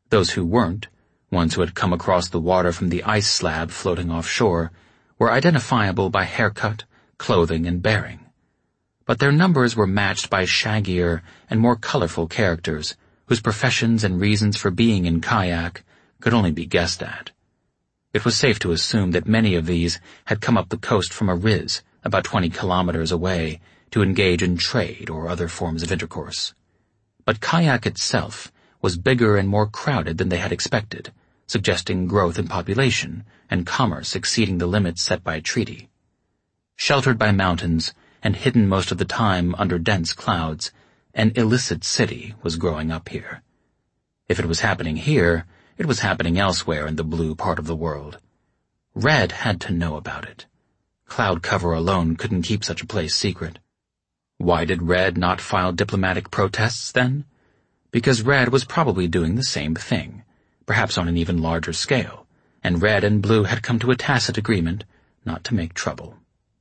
Those who weren't, ones who had come across the water from the ice slab floating offshore, were identifiable by haircut, clothing, and bearing. But their numbers were matched by shaggier and more colorful characters whose professions and reasons for being in Kayak could only be guessed at. It was safe to assume that many of these had come up the coast from a riz about 20 kilometers away to engage in trade or other forms of intercourse. But Kayak itself was bigger and more crowded than they had expected, suggesting growth in population and commerce exceeding the limits set by treaty. Sheltered by mountains and hidden most of the time under dense clouds, an illicit city was growing up here. If it was happening here, it was happening elsewhere in the blue part of the world. Red had to know about it. Cloud cover alone couldn't keep such a place secret. Why did Red not file diplomatic protests then? Because Red was probably doing the same thing, perhaps on an even larger scale, and Red and Blue had come to a tacit agreement not to make trouble.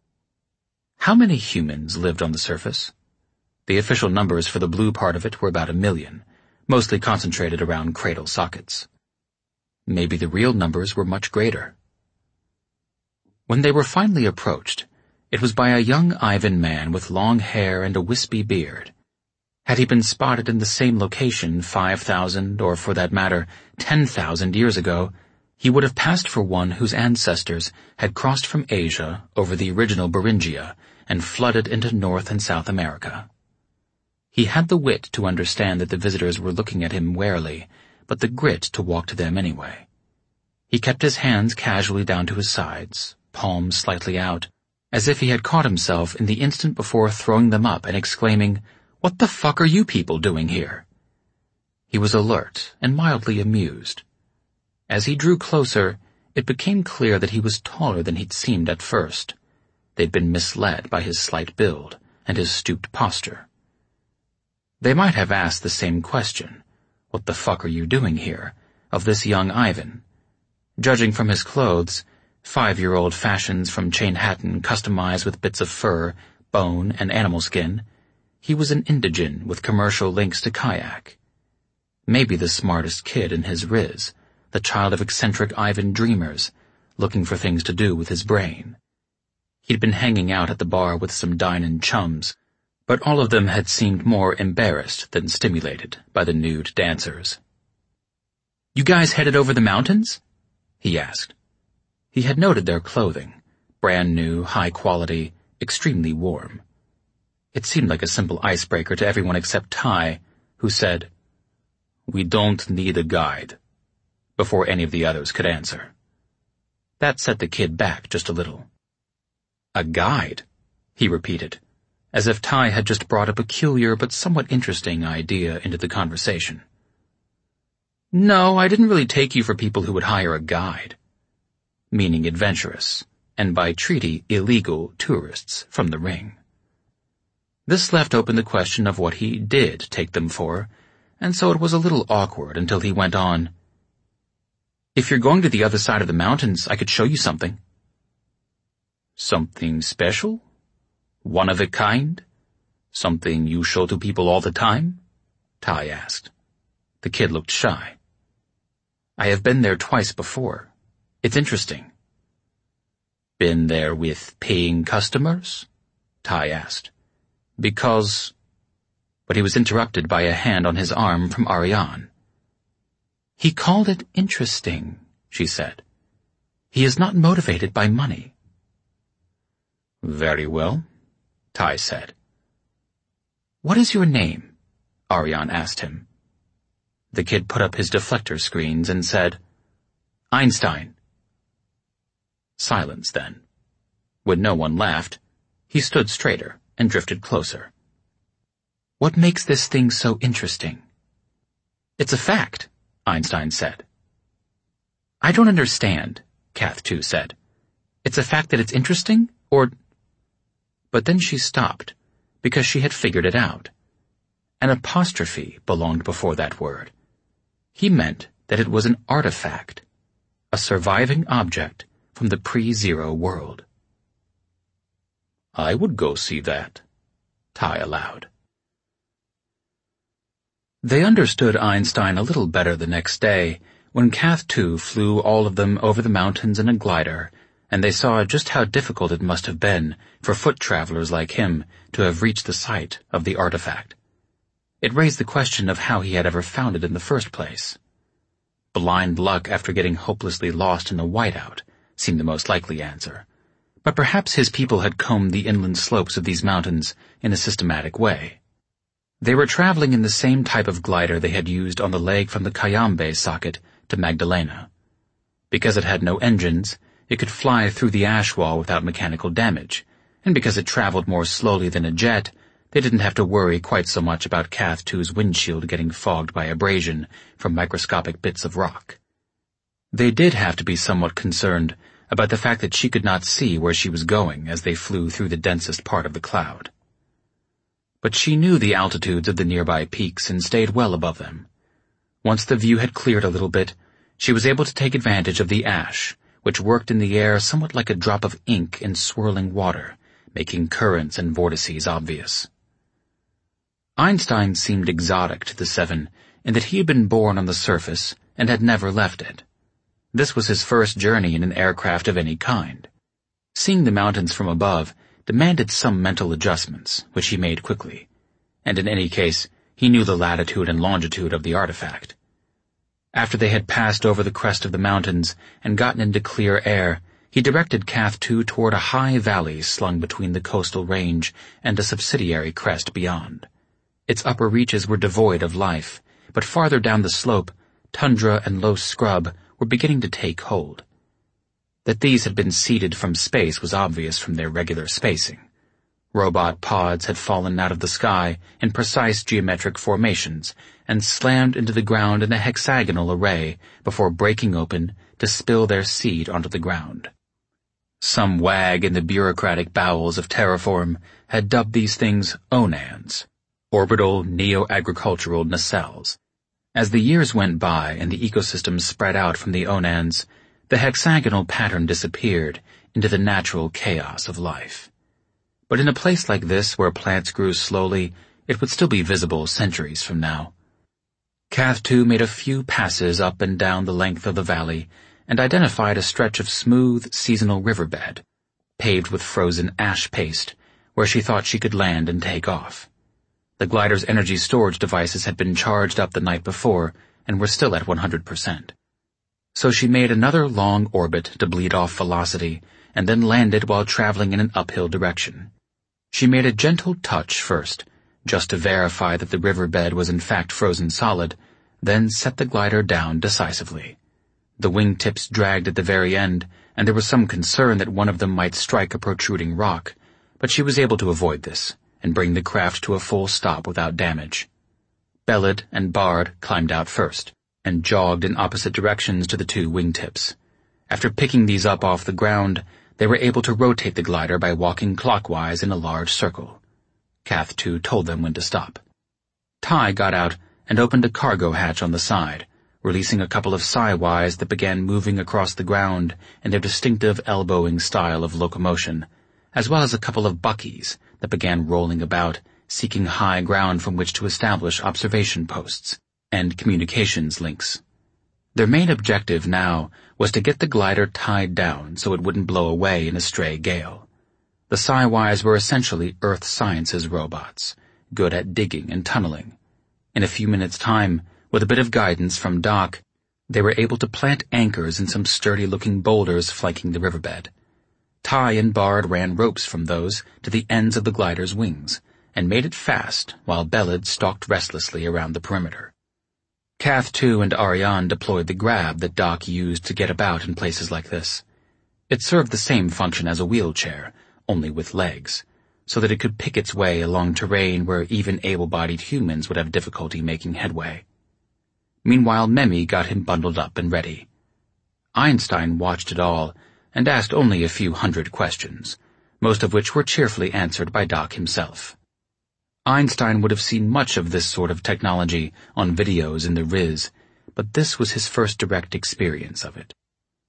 How many humans lived on the surface? The official numbers for the blue part of it were about 1 million, mostly concentrated around cradle sockets. Maybe the real numbers were much greater. When they were finally approached, it was by a young Ivan man with long hair and a wispy beard. Had he been spotted in the same location 5,000, or for that matter, 10,000 years ago, he would have passed for one whose ancestors had crossed from Asia over the original Beringia and flooded into North and South America. He had the wit to understand that the visitors were looking at him warily, but the grit to walk to them anyway. He kept his hands casually down to his sides, palms slightly out, as if he had caught himself in the instant before throwing them up and exclaiming, "What the fuck are you people doing here?" He was alert and mildly amused. As he drew closer, it became clear that he was taller than he'd seemed at first. They'd been misled by his slight build and his stooped posture. They might have asked the same question, "What the fuck are you doing here?" of this young Ivan. Judging from his clothes, 5-year-old fashions from Chain Hatton customized with bits of fur, bone, and animal skin, he was an indigen with commercial links to Kayak. Maybe the smartest kid in his riz, the child of eccentric Ivan dreamers, looking for things to do with his brain. He'd been hanging out at the bar with some dine-in chums, but all of them had seemed more embarrassed than stimulated by the nude dancers. "You guys headed over the mountains?" he asked. He had noted their clothing, brand new, high quality, extremely warm. It seemed like a simple icebreaker to everyone except Ty, who said, "We don't need a guide," before any of the others could answer. That set the kid back just a little. "A guide?" he repeated, as if Ty had just brought a peculiar but somewhat interesting idea into the conversation. "No, I didn't really take you for people who would hire a guide," meaning adventurous, and by treaty illegal tourists from the ring. This left open the question of what he did take them for, and so it was a little awkward until he went on, "If you're going to the other side of the mountains, I could show you something." "Something special? One of a kind? Something you show to people all the time?" Ty asked. The kid looked shy. "I have been there twice before. It's interesting." "Been there with paying customers?" Ty asked. "Because—" But he was interrupted by a hand on his arm from Ariane. "He called it interesting," she said. "He is not motivated by money." "Very well," Ty said. "What is your name?" Ariane asked him. The kid put up his deflector screens and said, "Einstein." Silence then. When no one laughed, he stood straighter and drifted closer. "What makes this thing so interesting?" "It's a fact," Einstein said. "I don't understand," Cath 2 said. "It's a fact that it's interesting, or—" But then she stopped, because she had figured it out. An apostrophe belonged before that word. He meant that it was an artifact, a surviving object from the pre-zero world. "I would go see that," Ty allowed. They understood Einstein a little better the next day, when Cath 2 flew all of them over the mountains in a glider, and they saw just how difficult it must have been for foot travelers like him to have reached the site of the artifact. It raised the question of how he had ever found it in the first place. Blind luck after getting hopelessly lost in a whiteout seemed the most likely answer, but perhaps his people had combed the inland slopes of these mountains in a systematic way. They were traveling in the same type of glider they had used on the leg from the Cayambe socket to Magdalena. Because it had no engines, it could fly through the ash wall without mechanical damage, and because it traveled more slowly than a jet, they didn't have to worry quite so much about Cath 2's windshield getting fogged by abrasion from microscopic bits of rock. They did have to be somewhat concerned about the fact that she could not see where she was going as they flew through the densest part of the cloud. But she knew the altitudes of the nearby peaks and stayed well above them. Once the view had cleared a little bit, she was able to take advantage of the ash, which worked in the air somewhat like a drop of ink in swirling water, making currents and vortices obvious. Einstein seemed exotic to the seven in that he had been born on the surface and had never left it. This was his first journey in an aircraft of any kind. Seeing the mountains from above demanded some mental adjustments, which he made quickly, and in any case, he knew the latitude and longitude of the artifact. After they had passed over the crest of the mountains and gotten into clear air, he directed Cath 2 toward a high valley slung between the coastal range and a subsidiary crest beyond. Its upper reaches were devoid of life, but farther down the slope, tundra and low scrub were beginning to take hold. That these had been seeded from space was obvious from their regular spacing. Robot pods had fallen out of the sky in precise geometric formations and slammed into the ground in a hexagonal array before breaking open to spill their seed onto the ground. Some wag in the bureaucratic bowels of Terraform had dubbed these things ONANs, orbital neo-agricultural nacelles. As the years went by and the ecosystem spread out from the ONANs, the hexagonal pattern disappeared into the natural chaos of life. But in a place like this where plants grew slowly, it would still be visible centuries from now. Cath 2 made a few passes up and down the length of the valley and identified a stretch of smooth, seasonal riverbed, paved with frozen ash paste, where she thought she could land and take off. The glider's energy storage devices had been charged up the night before and were still at 100%. So she made another long orbit to bleed off velocity and then landed while traveling in an uphill direction. She made a gentle touch first, just to verify that the riverbed was in fact frozen solid, then set the glider down decisively. The wingtips dragged at the very end, and there was some concern that one of them might strike a protruding rock, but she was able to avoid this and bring the craft to a full stop without damage. Bellad and Bard climbed out first and jogged in opposite directions to the two wingtips. After picking these up off the ground, they were able to rotate the glider by walking clockwise in a large circle. Cath 2 told them when to stop. Ty got out and opened a cargo hatch on the side, releasing a couple of Psywise that began moving across the ground in their distinctive elbowing style of locomotion, as well as a couple of Buckies that began rolling about, seeking high ground from which to establish observation posts and communications links. Their main objective now was to get the glider tied down so it wouldn't blow away in a stray gale. The Psywise were essentially Earth Sciences robots, good at digging and tunneling. In a few minutes' time, with a bit of guidance from Doc, they were able to plant anchors in some sturdy-looking boulders flanking the riverbed. Ty and Bard ran ropes from those to the ends of the glider's wings and made it fast while Bellad stalked restlessly around the perimeter. Cath 2 and Ariane deployed the grab that Doc used to get about in places like this. It served the same function as a wheelchair, only with legs, so that it could pick its way along terrain where even able-bodied humans would have difficulty making headway. Meanwhile, Memi got him bundled up and ready. Einstein watched it all and asked only a few hundred questions, most of which were cheerfully answered by Doc himself. Einstein would have seen much of this sort of technology on videos in the Riz, but this was his first direct experience of it.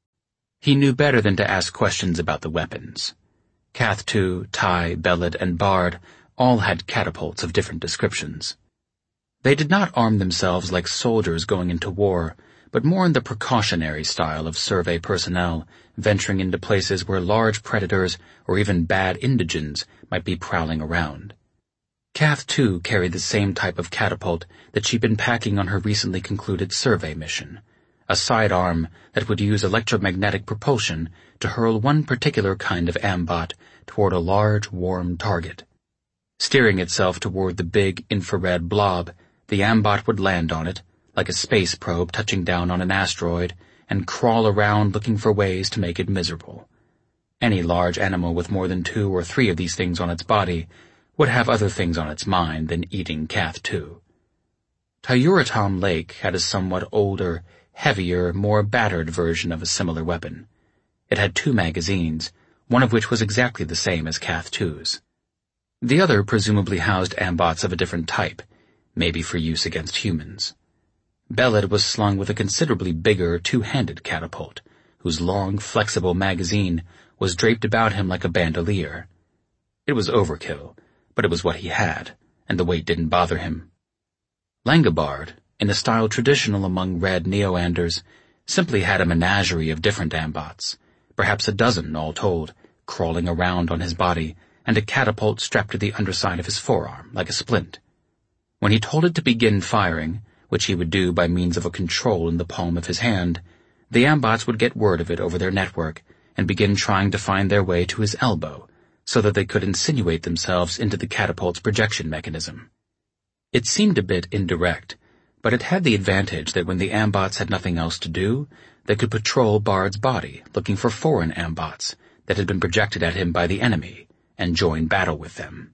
He knew better than to ask questions about the weapons. Cath 2, Ty, Bellad, and Bard all had catapults of different descriptions. They did not arm themselves like soldiers going into war, but more in the precautionary style of survey personnel, venturing into places where large predators or even bad indigens might be prowling around. Kath, too, carried the same type of catapult that she'd been packing on her recently concluded survey mission, a sidearm that would use electromagnetic propulsion to hurl one particular kind of ambot toward a large, warm target. Steering itself toward the big infrared blob, the ambot would land on it, like a space probe touching down on an asteroid, and crawl around looking for ways to make it miserable. Any large animal with more than 2 or 3 of these things on its body would have other things on its mind than eating Kath too. Tyuratom Lake had a somewhat older, heavier, more battered version of a similar weapon. It had 2 magazines, one of which was exactly the same as Kath 2's. The other presumably housed ambots of a different type, maybe for use against humans. Belid was slung with a considerably bigger 2-handed catapult, whose long, flexible magazine was draped about him like a bandolier. It was overkill, but it was what he had, and the weight didn't bother him. Langobard, in a style traditional among red Neoanders, simply had a menagerie of different ambots, perhaps a dozen all told, crawling around on his body, and a catapult strapped to the underside of his forearm, like a splint. When he told it to begin firing, which he would do by means of a control in the palm of his hand, the ambots would get word of it over their network and begin trying to find their way to his elbow, so that they could insinuate themselves into the catapult's projection mechanism. It seemed a bit indirect, but it had the advantage that when the ambots had nothing else to do, they could patrol Bard's body looking for foreign ambots that had been projected at him by the enemy, and join battle with them.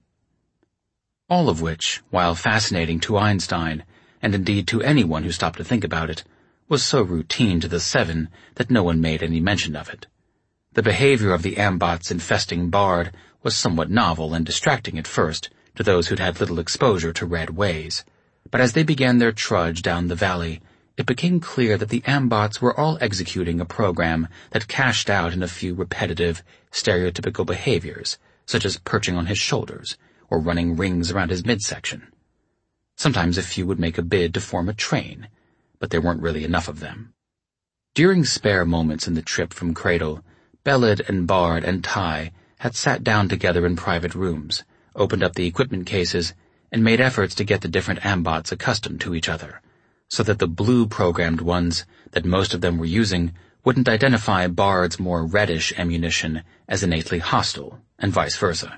All of which, while fascinating to Einstein, and indeed to anyone who stopped to think about it, was so routine to the Seven that no one made any mention of it. The behavior of the ambots infesting Bard was somewhat novel and distracting at first to those who'd had little exposure to red ways, but as they began their trudge down the valley, it became clear that the ambots were all executing a program that cashed out in a few repetitive, stereotypical behaviors, such as perching on his shoulders or running rings around his midsection. Sometimes a few would make a bid to form a train, but there weren't really enough of them. During spare moments in the trip from Cradle, Belid and Bard and Ty had sat down together in private rooms, opened up the equipment cases, and made efforts to get the different ambots accustomed to each other, so that the blue-programmed ones that most of them were using wouldn't identify Bard's more reddish ammunition as innately hostile, and vice versa.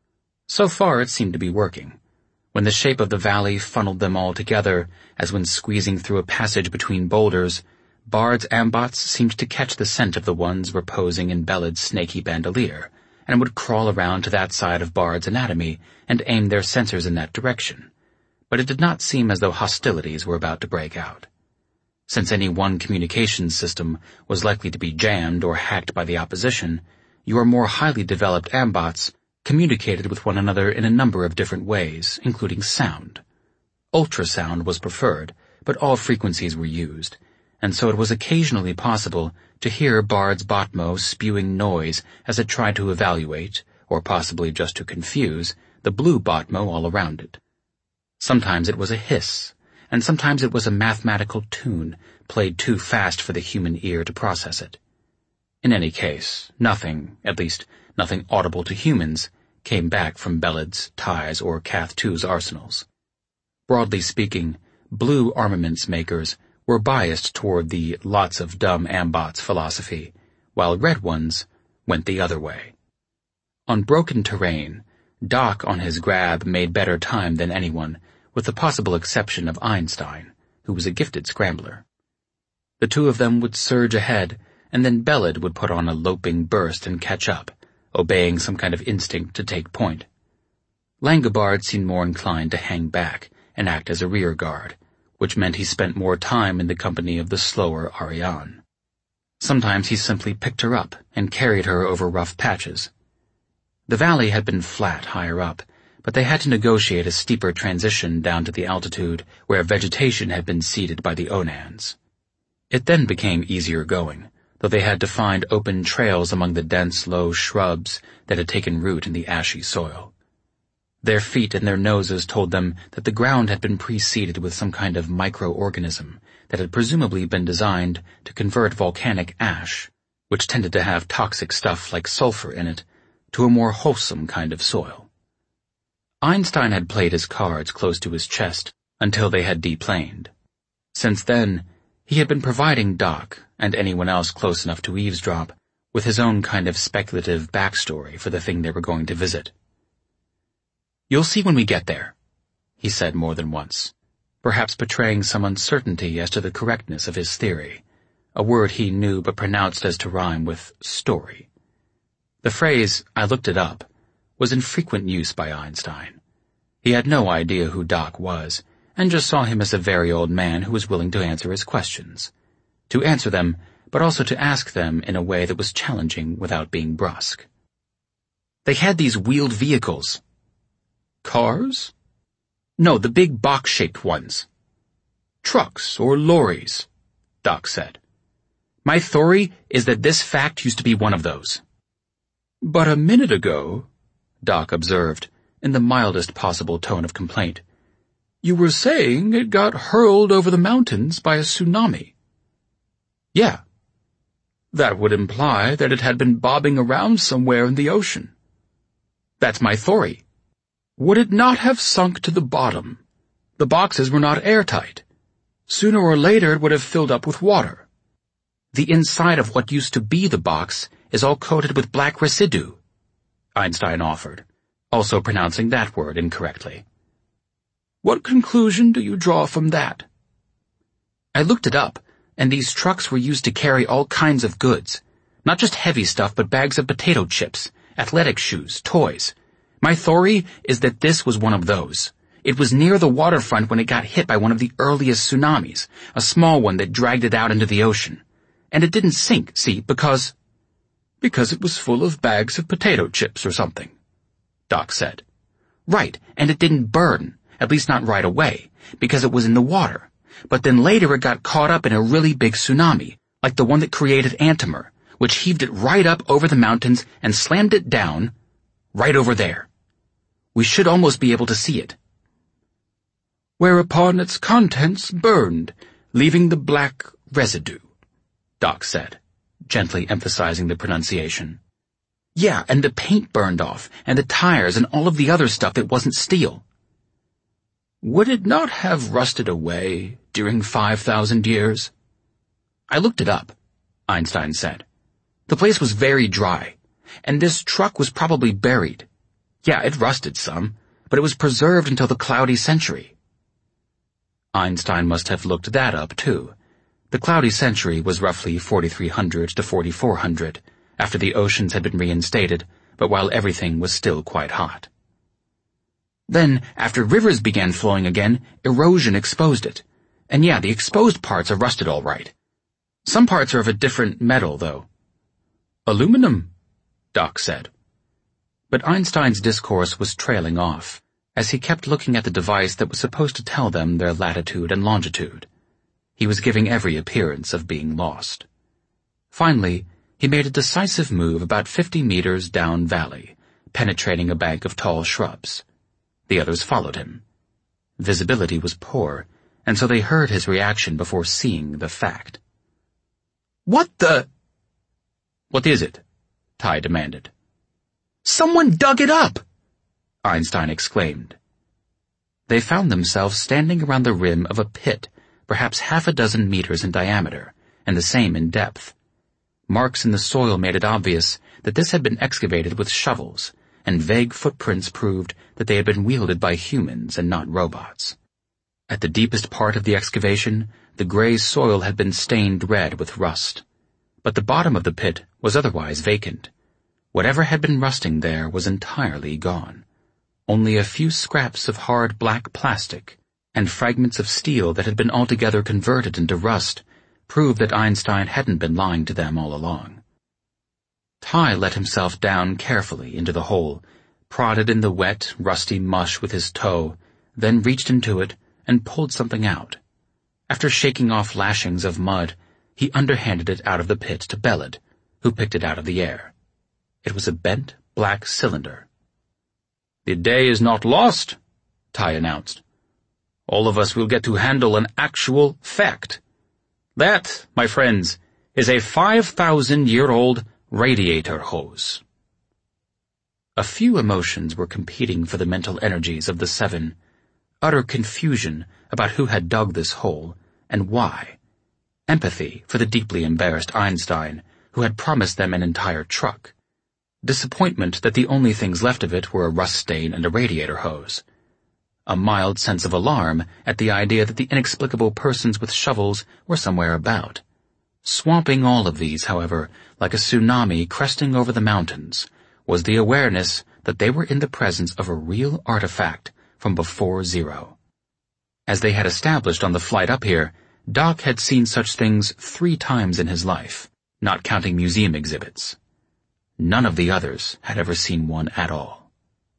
So far it seemed to be working. When the shape of the valley funneled them all together, as when squeezing through a passage between boulders, Bard's ambots seemed to catch the scent of the ones reposing in Belid's snaky bandolier, and would crawl around to that side of Bard's anatomy and aim their sensors in that direction. But it did not seem as though hostilities were about to break out. Since any one communications system was likely to be jammed or hacked by the opposition, your more highly developed ambots communicated with one another in a number of different ways, including sound. Ultrasound was preferred, but all frequencies were used, and so it was occasionally possible to hear Bard's Botmo spewing noise as it tried to evaluate, or possibly just to confuse, the blue Botmo all around it. Sometimes it was a hiss, and sometimes it was a mathematical tune played too fast for the human ear to process it. In any case, nothing, at least nothing audible to humans, came back from Belid's, Ty's, or Kath 2's arsenals. Broadly speaking, blue armaments makers were biased toward the lots of dumb ambots philosophy, while red ones went the other way. On broken terrain, Doc on his grab made better time than anyone, with the possible exception of Einstein, who was a gifted scrambler. The two of them would surge ahead, and then Belid would put on a loping burst and catch up, obeying some kind of instinct to take point. Langobard seemed more inclined to hang back and act as a rear guard, which meant he spent more time in the company of the slower Ariane. Sometimes he simply picked her up and carried her over rough patches. The valley had been flat higher up, but they had to negotiate a steeper transition down to the altitude where vegetation had been seeded by the Onans. It then became easier going, though they had to find open trails among the dense, low shrubs that had taken root in the ashy soil. Their feet and their noses told them that the ground had been preceded with some kind of microorganism that had presumably been designed to convert volcanic ash, which tended to have toxic stuff like sulfur in it, to a more wholesome kind of soil. Einstein had played his cards close to his chest until they had deplaned. Since then, he had been providing Doc, and anyone else close enough to eavesdrop, with his own kind of speculative backstory for the thing they were going to visit. "You'll see when we get there," he said more than once, perhaps betraying some uncertainty as to the correctness of his theory, a word he knew but pronounced as to rhyme with story. The phrase, "I looked it up," was in frequent use by Einstein. He had no idea who Doc was, and just saw him as a very old man who was willing to answer his questions. To answer them, but also to ask them in a way that was challenging without being brusque. "They had these wheeled vehicles." "Cars?" "No, the big box-shaped ones." "Trucks or lorries," Doc said. "My theory is that this fact used to be one of those." "But a minute ago," Doc observed, in the mildest possible tone of complaint, "you were saying it got hurled over the mountains by a tsunami." "Yeah." "That would imply that it had been bobbing around somewhere in the ocean." "That's my theory." "Would it not have sunk to the bottom? The boxes were not airtight. Sooner or later it would have filled up with water." "The inside of what used to be the box is all coated with black residue," Einstein offered, also pronouncing that word incorrectly. "What conclusion do you draw from that?" "I looked it up, and these trucks were used to carry all kinds of goods. Not just heavy stuff, but bags of potato chips, athletic shoes, toys. My theory is that this was one of those. It was near the waterfront when it got hit by one of the earliest tsunamis, a small one that dragged it out into the ocean. And it didn't sink, see, because it was full of bags of potato chips or something," Doc said. "Right, and it didn't burn, at least not right away, because it was in the water. But then later it got caught up in a really big tsunami, like the one that created Antimer, which heaved it right up over the mountains and slammed it down, right over there. We should almost be able to see it." "Whereupon its contents burned, leaving the black residue," Doc said, gently emphasizing the pronunciation. "Yeah, and the paint burned off, and the tires, and all of the other stuff that wasn't steel." "Would it not have rusted away during 5,000 years? "I looked it up," Einstein said. "The place was very dry, and this truck was probably buried. Yeah, it rusted some, but it was preserved until the Cloudy Century." Einstein must have looked that up, too. The Cloudy Century was roughly 4300 to 4400, after the oceans had been reinstated, but while everything was still quite hot. Then, after rivers began flowing again, erosion exposed it. And yeah, the exposed parts are rusted all right. Some parts are of a different metal, though. "Aluminum," Doc said. But Einstein's discourse was trailing off, as he kept looking at the device that was supposed to tell them their latitude and longitude. He was giving every appearance of being lost. Finally, he made a decisive move about 50 meters down valley, penetrating a bank of tall shrubs. The others followed him. Visibility was poor, and so they heard his reaction before seeing the fact. "What the—" "What is it?" Ty demanded. "Someone dug it up!" Einstein exclaimed. They found themselves standing around the rim of a pit, perhaps half a dozen meters in diameter, and the same in depth. Marks in the soil made it obvious that this had been excavated with shovels, and vague footprints proved that they had been wielded by humans and not robots. At the deepest part of the excavation, the gray soil had been stained red with rust. But the bottom of the pit was otherwise vacant. Whatever had been rusting there was entirely gone. Only a few scraps of hard black plastic and fragments of steel that had been altogether converted into rust proved that Einstein hadn't been lying to them all along. Ty let himself down carefully into the hole, prodded in the wet, rusty mush with his toe, then reached into it and pulled something out. After shaking off lashings of mud, he underhanded it out of the pit to Bellad, who picked it out of the air. It was a bent, black cylinder. "The day is not lost," Ty announced. "All of us will get to handle an actual fact. That, my friends, is a 5,000-year-old radiator hose." A few emotions were competing for the mental energies of the seven. Utter confusion about who had dug this hole, and why. Empathy for the deeply embarrassed Einstein, who had promised them an entire truck. Disappointment that the only things left of it were a rust stain and a radiator hose. A mild sense of alarm at the idea that the inexplicable persons with shovels were somewhere about. Swamping all of these, however, like a tsunami cresting over the mountains, was the awareness that they were in the presence of a real artifact from before Zero. As they had established on the flight up here, Doc had seen such things 3 times in his life, not counting museum exhibits. None of the others had ever seen one at all.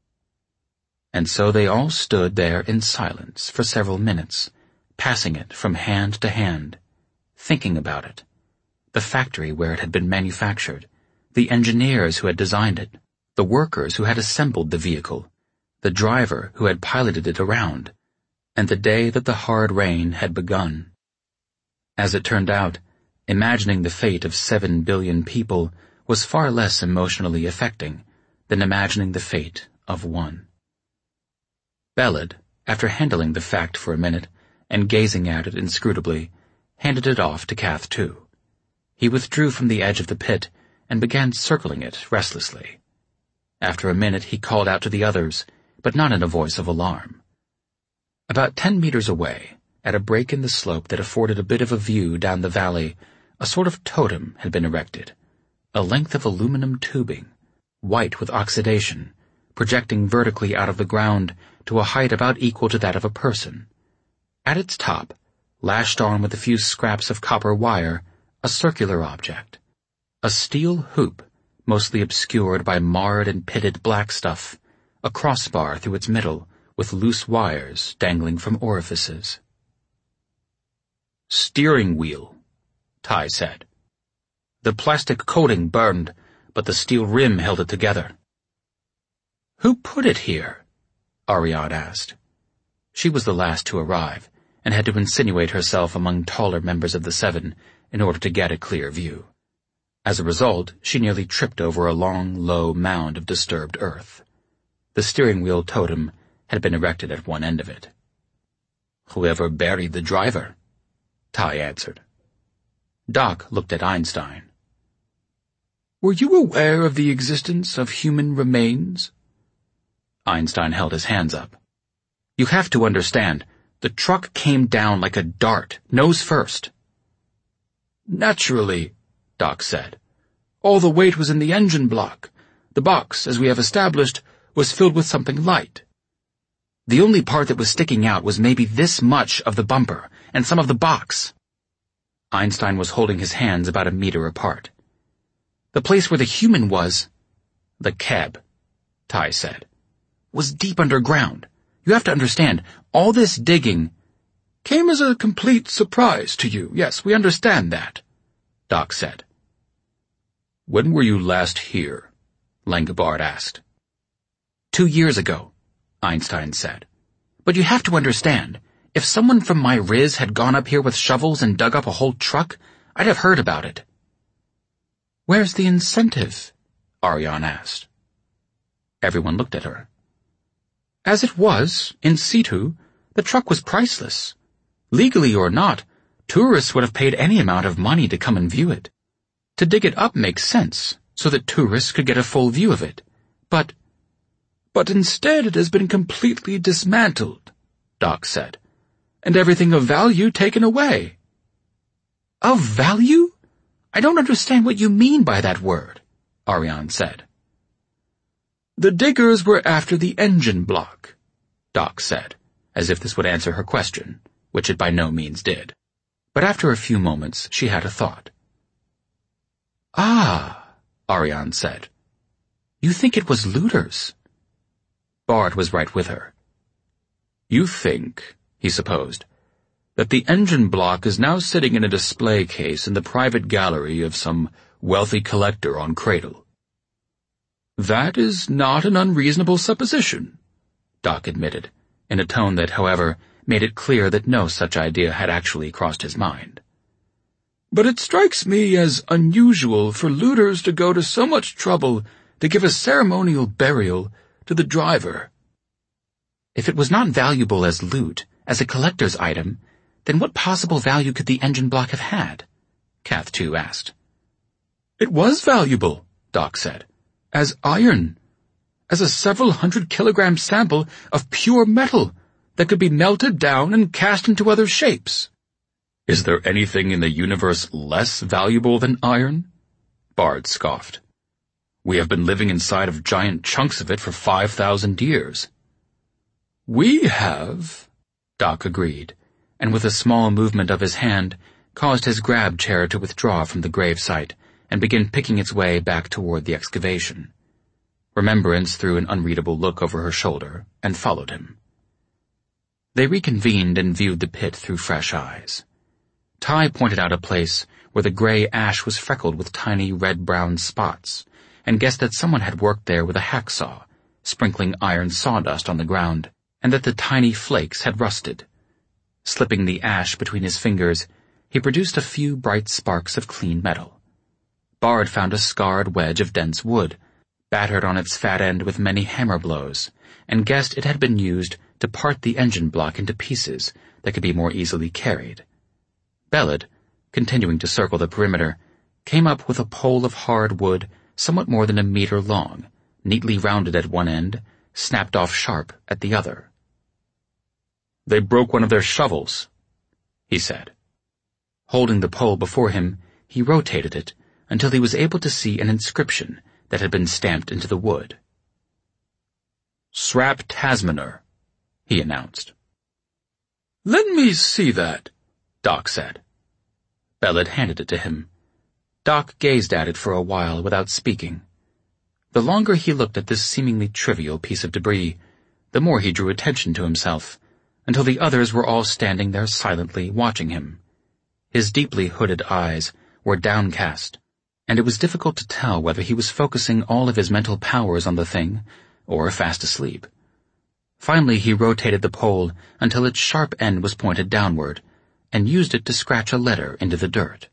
And so they all stood there in silence for several minutes, passing it from hand to hand, thinking about it. The factory where it had been manufactured, the engineers who had designed it, the workers who had assembled the vehicle, the driver who had piloted it around, and the day that the hard rain had begun. As it turned out, imagining the fate of 7 billion people was far less emotionally affecting than imagining the fate of one. Belid, after handling the fact for a minute and gazing at it inscrutably, handed it off to Cath II. He withdrew from the edge of the pit and began circling it restlessly. After a minute he called out to the others, but not in a voice of alarm. About 10 meters away, at a break in the slope that afforded a bit of a view down the valley, a sort of totem had been erected, a length of aluminum tubing, white with oxidation, projecting vertically out of the ground to a height about equal to that of a person. At its top, lashed on with a few scraps of copper wire, a circular object. A steel hoop, mostly obscured by marred and pitted black stuff, a crossbar through its middle, with loose wires dangling from orifices. "Steering wheel," Ty said. "The plastic coating burned, but the steel rim held it together." "Who put it here?" Ariadne asked. She was the last to arrive, and had to insinuate herself among taller members of the seven in order to get a clear view. As a result, she nearly tripped over a long, low mound of disturbed earth. The steering wheel totem had been erected at one end of it. "Whoever buried the driver," Ty answered. Doc looked at Einstein. "Were you aware of the existence of human remains?" Einstein held his hands up. "You have to understand, the truck came down like a dart, nose first." "Naturally," Doc said. "All the weight was in the engine block. The box, as we have established, was filled with something light. The only part that was sticking out was maybe this much of the bumper and some of the box." Einstein was holding his hands about a meter apart. "The place where the human was—" "The cab," Ty said, "was deep underground. You have to understand, all this digging—" "Came as a complete surprise to you. Yes, we understand that," Doc said. "When were you last here?" Langobard asked. 2 years ago, Einstein said. "But you have to understand, if someone from my Riz had gone up here with shovels and dug up a whole truck, I'd have heard about it." "Where's the incentive?" Ariadne asked. Everyone looked at her. "As it was, in situ, the truck was priceless. Legally or not, tourists would have paid any amount of money to come and view it. To dig it up makes sense, so that tourists could get a full view of it. But instead it has been completely dismantled," Doc said, "and everything of value taken away." "Of value? I don't understand what you mean by that word," Ariadne said. "The diggers were after the engine block," Doc said, as if this would answer her question, which it by no means did. But after a few moments she had a thought. "Ah," Ariadne said. "You think it was looters?" Bard was right with her. "You think," he supposed, "that the engine block is now sitting in a display case in the private gallery of some wealthy collector on Cradle." "That is not an unreasonable supposition," Doc admitted, in a tone that, however, made it clear that no such idea had actually crossed his mind. But it strikes me as unusual for looters to go to so much trouble to give a ceremonial burial to the driver. If it was not valuable as loot, as a collector's item, then what possible value could the engine block have had? Cath 2 asked. It was valuable, Doc said, as iron, as a several 100-kilogram sample of pure metal that could be melted down and cast into other shapes. Is there anything in the universe less valuable than iron? Bard scoffed. We have been living inside of giant chunks of it for 5,000 years. We have, Doc agreed, and with a small movement of his hand, caused his grab chair to withdraw from the gravesite and begin picking its way back toward the excavation. Remembrance threw an unreadable look over her shoulder and followed him. They reconvened and viewed the pit through fresh eyes. Ty pointed out a place where the gray ash was freckled with tiny red-brown spots, and guessed that someone had worked there with a hacksaw, sprinkling iron sawdust on the ground, and that the tiny flakes had rusted. Slipping the ash between his fingers, he produced a few bright sparks of clean metal. Bard found a scarred wedge of dense wood, battered on its fat end with many hammer blows, and guessed it had been used to part the engine block into pieces that could be more easily carried. Belid, continuing to circle the perimeter, came up with a pole of hard wood somewhat more than a meter long, neatly rounded at one end, snapped off sharp at the other. They broke one of their shovels, he said. Holding the pole before him, he rotated it until he was able to see an inscription that had been stamped into the wood. Srap Tasmaner, he announced. Let me see that, Doc said. Belid handed it to him. Doc gazed at it for a while without speaking. The longer he looked at this seemingly trivial piece of debris, the more he drew attention to himself, until the others were all standing there silently watching him. His deeply hooded eyes were downcast, and it was difficult to tell whether he was focusing all of his mental powers on the thing or fast asleep. Finally, he rotated the pole until its sharp end was pointed downward, and used it to scratch a letter into the dirt.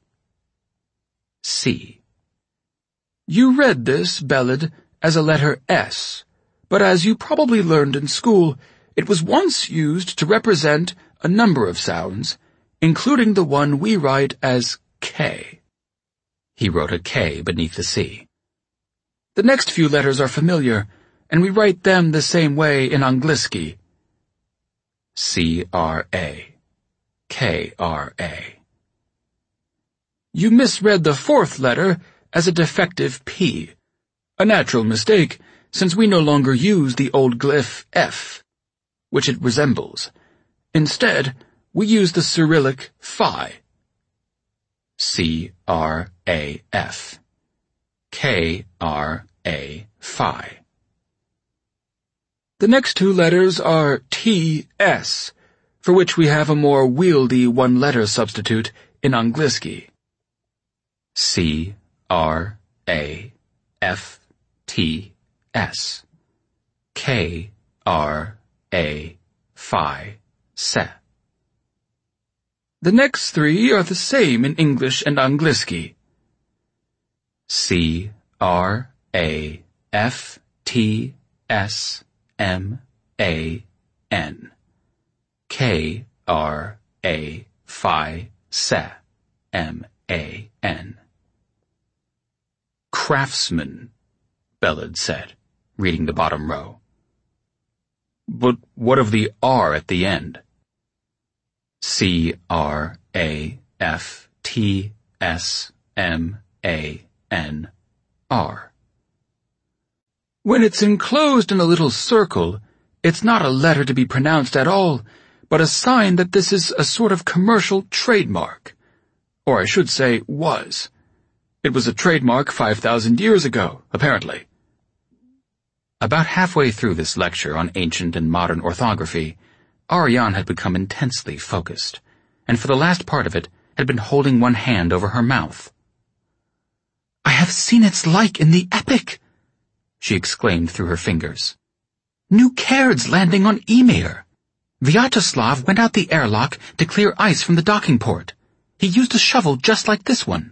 C. You read this, Belid, as a letter S, but as you probably learned in school, it was once used to represent a number of sounds, including the one we write as K. He wrote a K beneath the C. The next few letters are familiar, and we write them the same way in Angliski. C-R-A. K-R-A. You misread the fourth letter as a defective P, a natural mistake, since we no longer use the old glyph F, which it resembles. Instead, we use the Cyrillic Phi. C-R-A-F. K-R-A Phi. The next two letters are T-S, for which we have a more wieldy one-letter substitute in Angliski. C-R-A-F-T-S. K-R-A Phi Se. The next three are the same in English and Angliski. C-R-A-F-T-S-M-A-N. K-R-A Phi Se. M-A-N. Craftsman, Belid said, reading the bottom row. But what of the R at the end? C-R-A-F-T-S-M-A-N-R. When it's enclosed in a little circle, it's not a letter to be pronounced at all, but a sign that this is a sort of commercial trademark. Or I should say, was. It was a trademark 5,000 years ago, apparently. About halfway through this lecture on ancient and modern orthography, Ariane had become intensely focused, and for the last part of it had been holding one hand over her mouth. "I have seen its like in the Epic," she exclaimed through her fingers. New Cairds landing on Ymir. Vyacheslav went out the airlock to clear ice from the docking port. He used a shovel just like this one.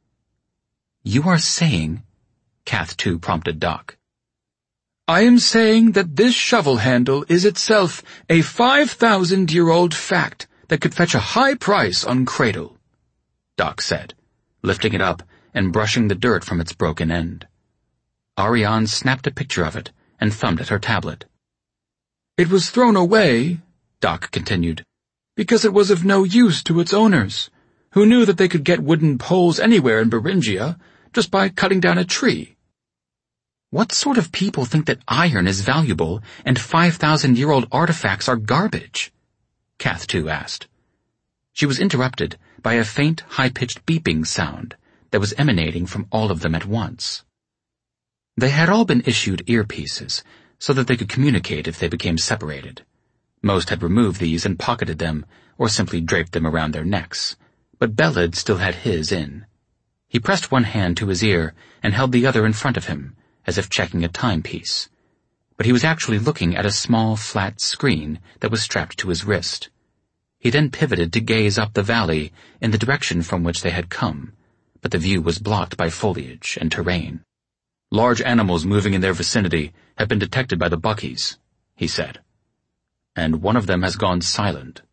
You are saying, Cath 2 prompted Doc. I am saying that this shovel handle is itself a 5,000-year-old fact that could fetch a high price on Cradle, Doc said, lifting it up and brushing the dirt from its broken end. Ariane snapped a picture of it and thumbed at her tablet. It was thrown away, Doc continued, because it was of no use to its owners, who knew that they could get wooden poles anywhere in Beringia just by cutting down a tree. What sort of people think that iron is valuable and 5,000-year-old artifacts are garbage? Cath 2 asked. She was interrupted by a faint, high-pitched beeping sound that was emanating from all of them at once. They had all been issued earpieces so that they could communicate if they became separated. Most had removed these and pocketed them or simply draped them around their necks, but Belid still had his in. He pressed one hand to his ear and held the other in front of him, as if checking a timepiece. But he was actually looking at a small, flat screen that was strapped to his wrist. He then pivoted to gaze up the valley in the direction from which they had come, but the view was blocked by foliage and terrain. Large animals moving in their vicinity have been detected by the Buckies, he said. And one of them has gone silent.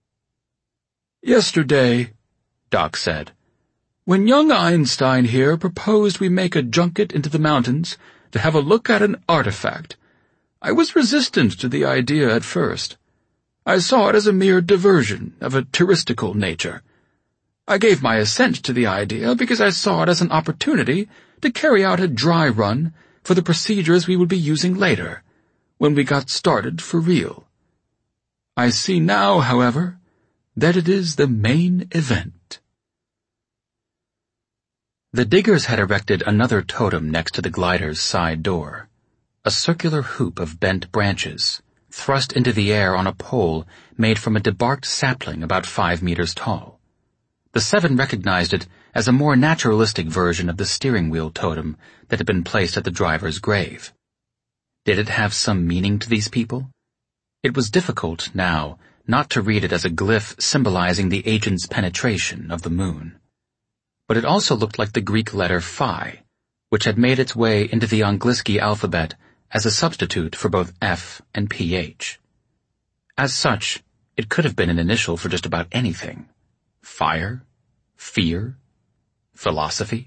Yesterday, Doc said, when young Einstein here proposed we make a junket into the mountains to have a look at an artifact, I was resistant to the idea at first. I saw it as a mere diversion of a touristical nature. I gave my assent to the idea because I saw it as an opportunity to carry out a dry run for the procedures we would be using later, when we got started for real. I see now, however, that it is the main event. The diggers had erected another totem next to the glider's side door, a circular hoop of bent branches, thrust into the air on a pole made from a debarked sapling about 5 meters tall. The 7 recognized it as a more naturalistic version of the steering wheel totem that had been placed at the driver's grave. Did it have some meaning to these people? It was difficult, now, not to read it as a glyph symbolizing the agent's penetration of the moon. But it also looked like the Greek letter phi, which had made its way into the Angliski alphabet as a substitute for both F and PH. As such, it could have been an initial for just about anything. Fire? Fear? Philosophy?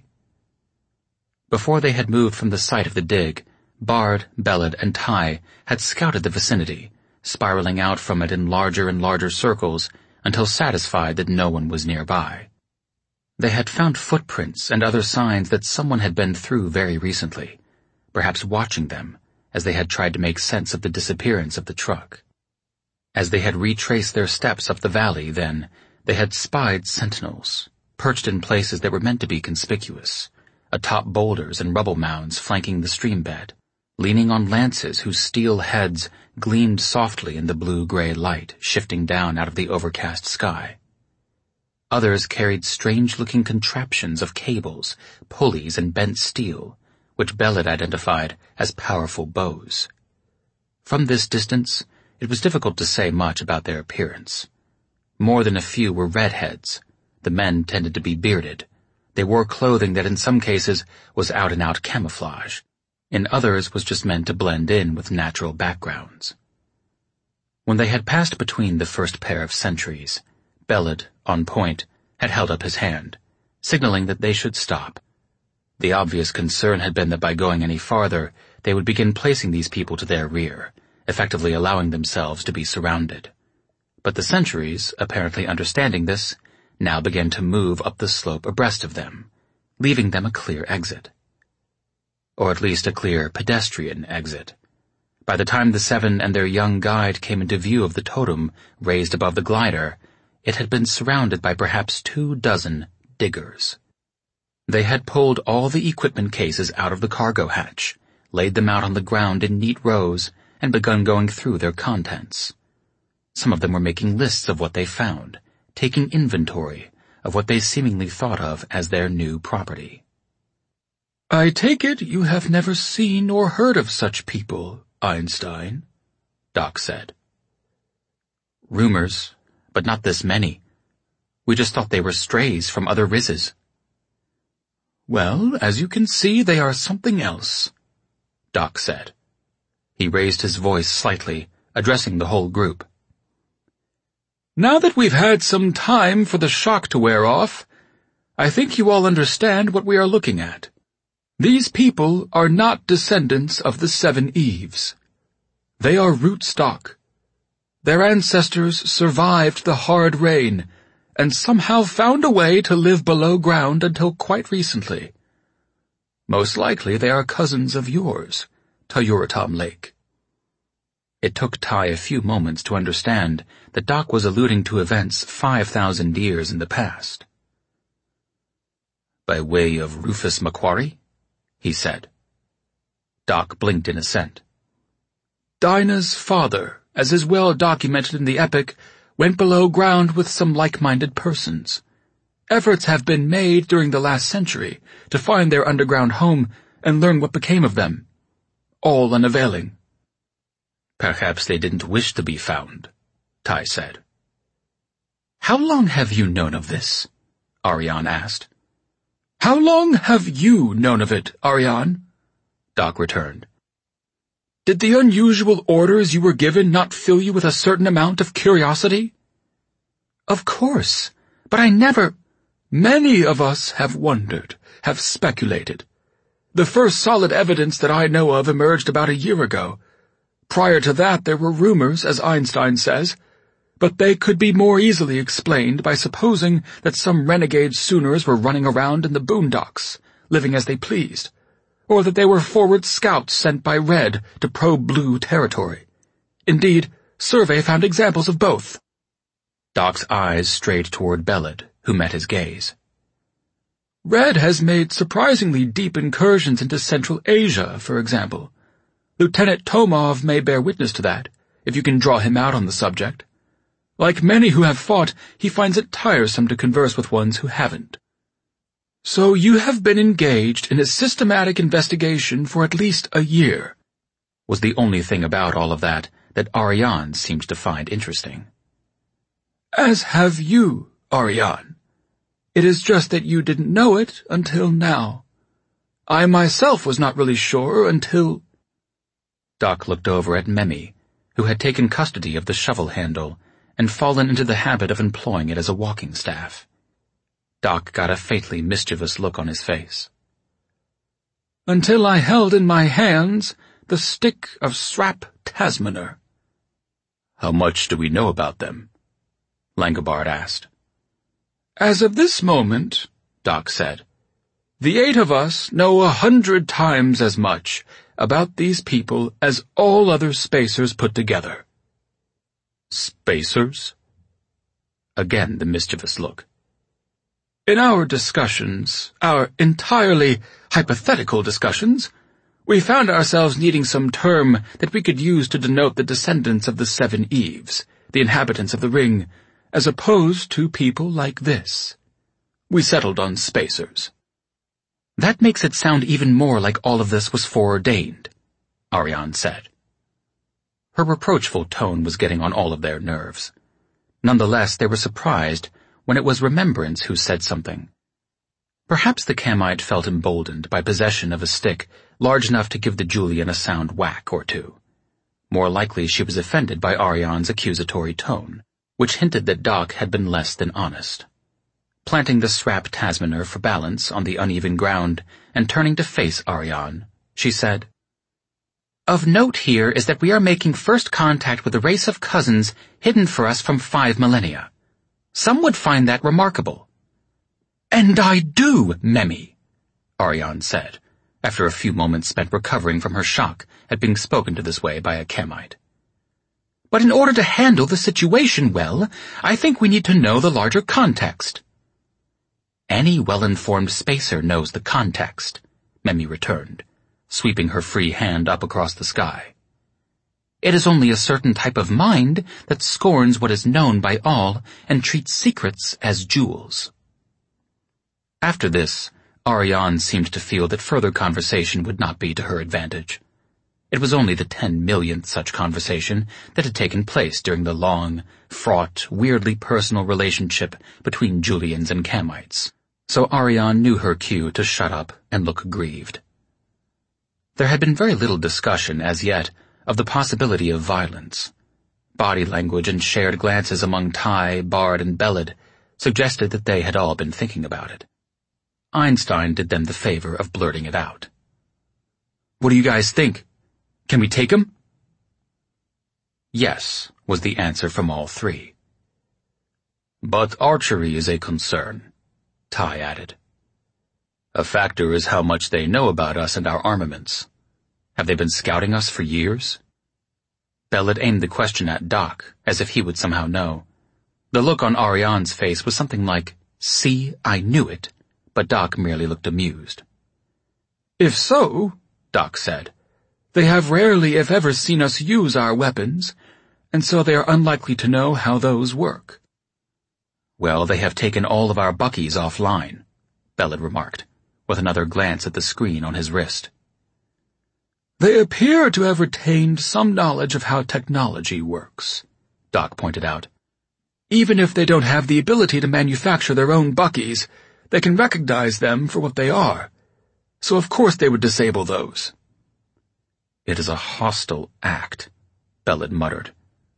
Before they had moved from the site of the dig, Bard, Belid, and Ty had scouted the vicinity, spiraling out from it in larger and larger circles until satisfied that no one was nearby. They had found footprints and other signs that someone had been through very recently, perhaps watching them as they had tried to make sense of the disappearance of the truck. As they had retraced their steps up the valley, then, they had spied sentinels, perched in places that were meant to be conspicuous, atop boulders and rubble mounds flanking the stream bed, leaning on lances whose steel heads gleamed softly in the blue-gray light shifting down out of the overcast sky. Others carried strange-looking contraptions of cables, pulleys, and bent steel, which Belid identified as powerful bows. From this distance, it was difficult to say much about their appearance. More than a few were redheads. The men tended to be bearded. They wore clothing that in some cases was out-and-out camouflage. In others was just meant to blend in with natural backgrounds. When they had passed between the first pair of sentries, Belid, on point, had held up his hand, signaling that they should stop. The obvious concern had been that by going any farther, they would begin placing these people to their rear, effectively allowing themselves to be surrounded. But the sentries, apparently understanding this, now began to move up the slope abreast of them, leaving them a clear exit. Or at least a clear pedestrian exit. By the time the 7 and their young guide came into view of the totem raised above the glider, it had been surrounded by perhaps 24 diggers. They had pulled all the equipment cases out of the cargo hatch, laid them out on the ground in neat rows, and begun going through their contents. Some of them were making lists of what they found, taking inventory of what they seemingly thought of as their new property. I take it you have never seen or heard of such people, Einstein, Doc said. Rumors, but not this many. We just thought they were strays from other Rizzes. Well, as you can see, they are something else, Doc said. He raised his voice slightly, addressing the whole group. Now that we've had some time for the shock to wear off, I think you all understand what we are looking at. These people are not descendants of the 7 Eves. They are rootstock. Their ancestors survived the hard rain and somehow found a way to live below ground until quite recently. Most likely they are cousins of yours, Tyuratam Lake. It took Ty a few moments to understand that Doc was alluding to events 5,000 years in the past. By way of Rufus Macquarie? He said. Doc blinked in assent. Dinah's father, as is well documented in the epic, went below ground with some like-minded persons. Efforts have been made during the last century to find their underground home and learn what became of them. All unavailing. Perhaps they didn't wish to be found, Ty said. How long have you known of this? Ariane asked. How long have you known of it, Ariane? Doc returned. Did the unusual orders you were given not fill you with a certain amount of curiosity? Of course, but I never— Many of us have wondered, have speculated. The first solid evidence that I know of emerged about a year ago. Prior to that there were rumors, as Einstein says, but they could be more easily explained by supposing that some renegade Sooners were running around in the boondocks, living as they pleased, or that they were forward scouts sent by Red to probe Blue territory. Indeed, survey found examples of both. Doc's eyes strayed toward Belid, who met his gaze. Red has made surprisingly deep incursions into Central Asia, for example. Lieutenant Tomov may bear witness to that, if you can draw him out on the subject. Like many who have fought, he finds it tiresome to converse with ones who haven't. So you have been engaged in a systematic investigation for at least a year, was the only thing about all of that Ariane seemed to find interesting. As have you, Ariane. It is just that you didn't know it until now. I myself was not really sure until— Doc looked over at Memi, who had taken custody of the shovel handle and fallen into the habit of employing it as a walking staff. Doc got a faintly mischievous look on his face. Until I held in my hands the stick of Srap Tasmaner. How much do we know about them? Langobard asked. As of this moment, Doc said, the 8 of us know 100 times as much about these people as all other spacers put together. Spacers? Again the mischievous look. In our discussions, our entirely hypothetical discussions, we found ourselves needing some term that we could use to denote the descendants of the 7 Eves, the inhabitants of the ring, as opposed to people like this. We settled on spacers. That makes it sound even more like all of this was foreordained, Ariane said. Her reproachful tone was getting on all of their nerves. Nonetheless, they were surprised when it was Remembrance who said something. Perhaps the Kamite felt emboldened by possession of a stick large enough to give the Julian a sound whack or two. More likely she was offended by Ariane's accusatory tone, which hinted that Doc had been less than honest. Planting the Srap Tasmaner for balance on the uneven ground and turning to face Ariane, she said, Of note here is that we are making first contact with a race of cousins hidden for us from 5 millennia. Some would find that remarkable. And I do, Memi, Ariane said, after a few moments spent recovering from her shock at being spoken to this way by a Kamite. But in order to handle the situation well, I think we need to know the larger context. Any well-informed spacer knows the context, Memi returned, sweeping her free hand up across the sky. It is only a certain type of mind that scorns what is known by all and treats secrets as jewels. After this, Ariane seemed to feel that further conversation would not be to her advantage. It was only the 10 millionth such conversation that had taken place during the long, fraught, weirdly personal relationship between Julians and Kamites, so Ariane knew her cue to shut up and look grieved. There had been very little discussion, as yet, of the possibility of violence. Body language and shared glances among Ty, Bard, and Belid suggested that they had all been thinking about it. Einstein did them the favor of blurting it out. "What do you guys think? Can we take him?" "Yes," was the answer from all three. "But archery is a concern," Ty added. "A factor is how much they know about us and our armaments. Have they been scouting us for years?" Belid aimed the question at Doc, as if he would somehow know. The look on Ariane's face was something like, "See, I knew it," but Doc merely looked amused. "If so," Doc said, "they have rarely if ever seen us use our weapons, and so they are unlikely to know how those work." "Well, they have taken all of our buckies offline," Belid remarked, with another glance at the screen on his wrist. "They appear to have retained some knowledge of how technology works," Doc pointed out. "Even if they don't have the ability to manufacture their own buckies, they can recognize them for what they are. So of course they would disable those." "It is a hostile act," Belid muttered.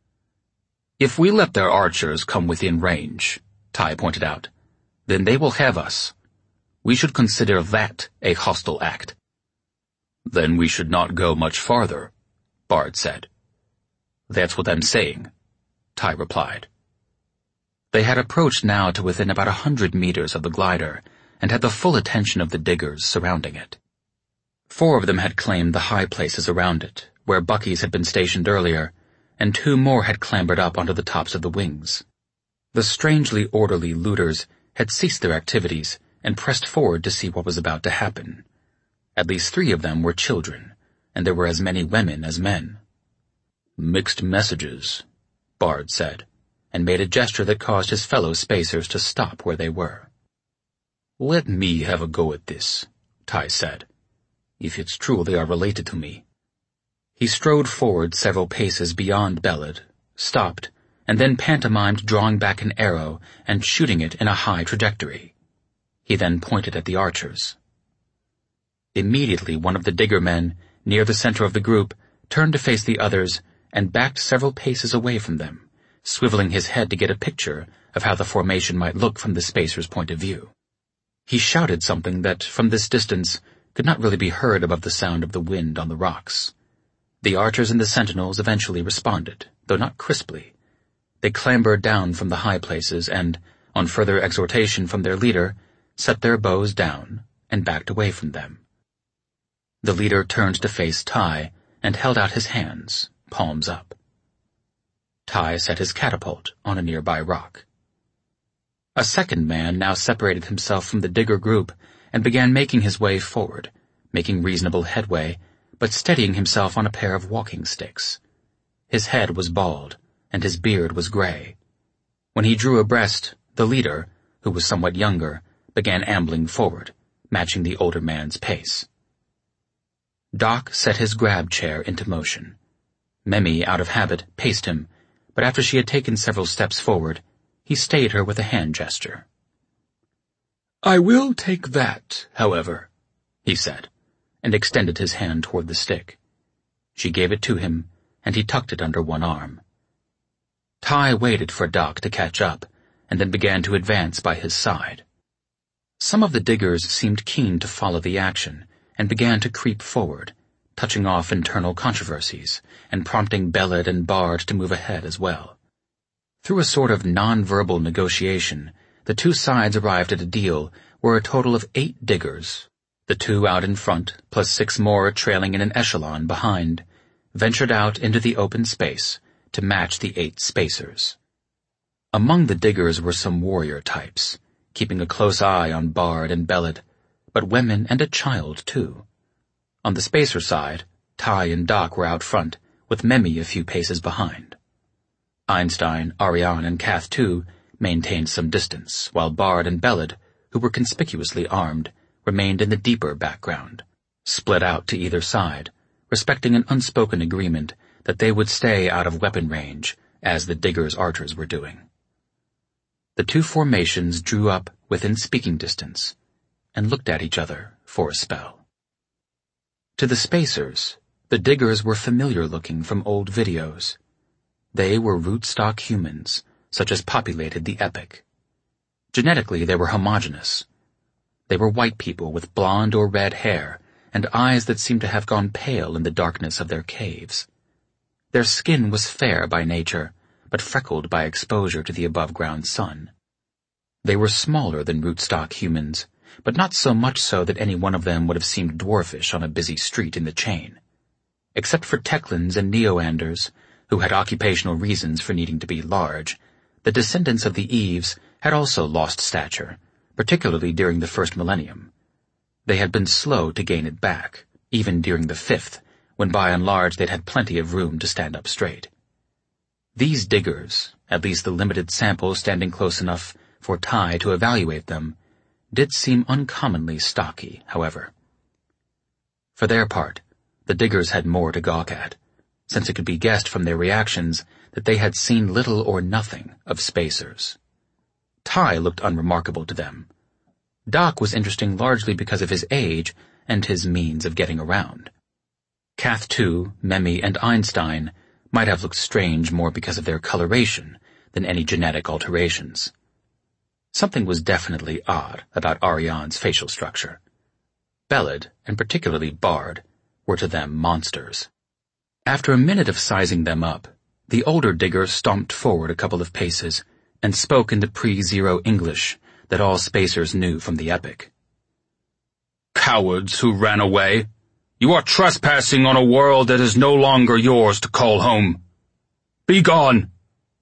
"If we let their archers come within range," Ty pointed out, "then they will have us. We should consider that a hostile act." "Then we should not go much farther," Bard said. "That's what I'm saying," Ty replied. They had approached now to within about 100 meters of the glider, and had the full attention of the diggers surrounding it. 4 of them had claimed the high places around it, where buckies had been stationed earlier, and 2 more had clambered up onto the tops of the wings. The strangely orderly looters had ceased their activities and pressed forward to see what was about to happen. At least 3 of them were children, and there were as many women as men. "Mixed messages," Bard said, and made a gesture that caused his fellow spacers to stop where they were. "Let me have a go at this," Ty said. "If it's true they are related to me." He strode forward several paces beyond Belid, stopped, and then pantomimed drawing back an arrow and shooting it in a high trajectory. He then pointed at the archers. Immediately one of the digger men, near the center of the group, turned to face the others and backed several paces away from them, swiveling his head to get a picture of how the formation might look from the spacer's point of view. He shouted something that, from this distance, could not really be heard above the sound of the wind on the rocks. The archers and the sentinels eventually responded, though not crisply. They clambered down from the high places and, on further exhortation from their leader, set their bows down and backed away from them. The leader turned to face Ty and held out his hands, palms up. Ty set his catapult on a nearby rock. A second man now separated himself from the digger group and began making his way forward, making reasonable headway, but steadying himself on a pair of walking sticks. His head was bald, and his beard was gray. When he drew abreast, the leader, who was somewhat younger, began ambling forward, matching the older man's pace. Doc set his grab chair into motion. Memi, out of habit, paced him, but after she had taken several steps forward, he stayed her with a hand gesture. "I will take that, however," he said, and extended his hand toward the stick. She gave it to him, and he tucked it under one arm. Ty waited for Doc to catch up, and then began to advance by his side. Some of the diggers seemed keen to follow the action, and began to creep forward, touching off internal controversies, and prompting Belid and Bard to move ahead as well. Through a sort of non-verbal negotiation, the 2 sides arrived at a deal where a total of 8 diggers, the 2 out in front plus 6 more trailing in an echelon behind, ventured out into the open space to match the 8 spacers. Among the diggers were some warrior types, keeping a close eye on Bard and Belid, but women and a child too. On the spacer side, Ty and Doc were out front, with Memi a few paces behind. Einstein, Ariane, and Kath too maintained some distance, while Bard and Belid, who were conspicuously armed, remained in the deeper background, split out to either side, respecting an unspoken agreement that they would stay out of weapon range, as the diggers' archers were doing. The two formations drew up within speaking distance and looked at each other for a spell. To the spacers, the diggers were familiar-looking from old videos. They were rootstock humans, such as populated the epoch. Genetically, they were homogeneous. They were white people with blonde or red hair and eyes that seemed to have gone pale in the darkness of their caves. Their skin was fair by nature, but freckled by exposure to the above-ground sun. They were smaller than rootstock humans, but not so much so that any one of them would have seemed dwarfish on a busy street in the chain. Except for Teclans and Neoanders, who had occupational reasons for needing to be large, the descendants of the Eves had also lost stature, particularly during the first millennium. They had been slow to gain it back, even during the fifth, when by and large they'd had plenty of room to stand up straight. These diggers, at least the limited sample standing close enough for Ty to evaluate them, did seem uncommonly stocky, however. For their part, the diggers had more to gawk at, since it could be guessed from their reactions that they had seen little or nothing of spacers. Ty looked unremarkable to them. Doc was interesting largely because of his age and his means of getting around. Cath II, Memmi, and Einstein might have looked strange more because of their coloration than any genetic alterations. Something was definitely odd about Ariane's facial structure. Belid, and particularly Bard, were to them monsters. After a minute of sizing them up, the older digger stomped forward a couple of paces and spoke in the pre-zero English that all spacers knew from the epoch. "Cowards who ran away, you are trespassing on a world that is no longer yours to call home. Be gone!"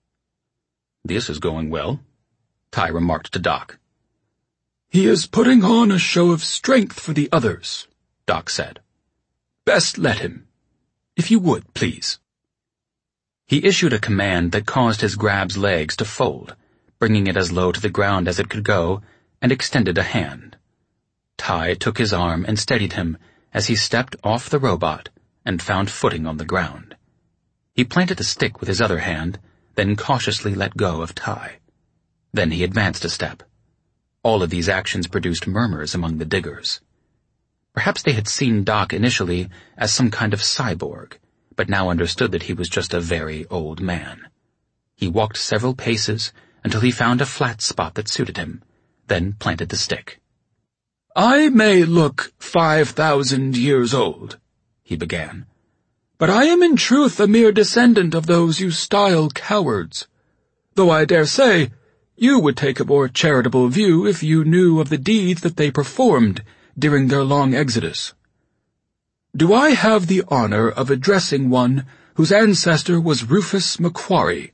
"This is going well," Ty remarked to Doc. "He is putting on a show of strength for the others," Doc said. "Best let him. If you would, please." He issued a command that caused his grab's legs to fold, bringing it as low to the ground as it could go, and extended a hand. Ty took his arm and steadied him as he stepped off the robot and found footing on the ground. He planted a stick with his other hand, then cautiously let go of Ty. Then he advanced a step. All of these actions produced murmurs among the diggers. Perhaps they had seen Doc initially as some kind of cyborg, but now understood that he was just a very old man. He walked several paces until he found a flat spot that suited him, then planted the stick. "I may look 5,000 years old," he began, "but I am in truth a mere descendant of those you style cowards, though I dare say you would take a more charitable view if you knew of the deeds that they performed during their long exodus. Do I have the honor of addressing one whose ancestor was Rufus Macquarie?"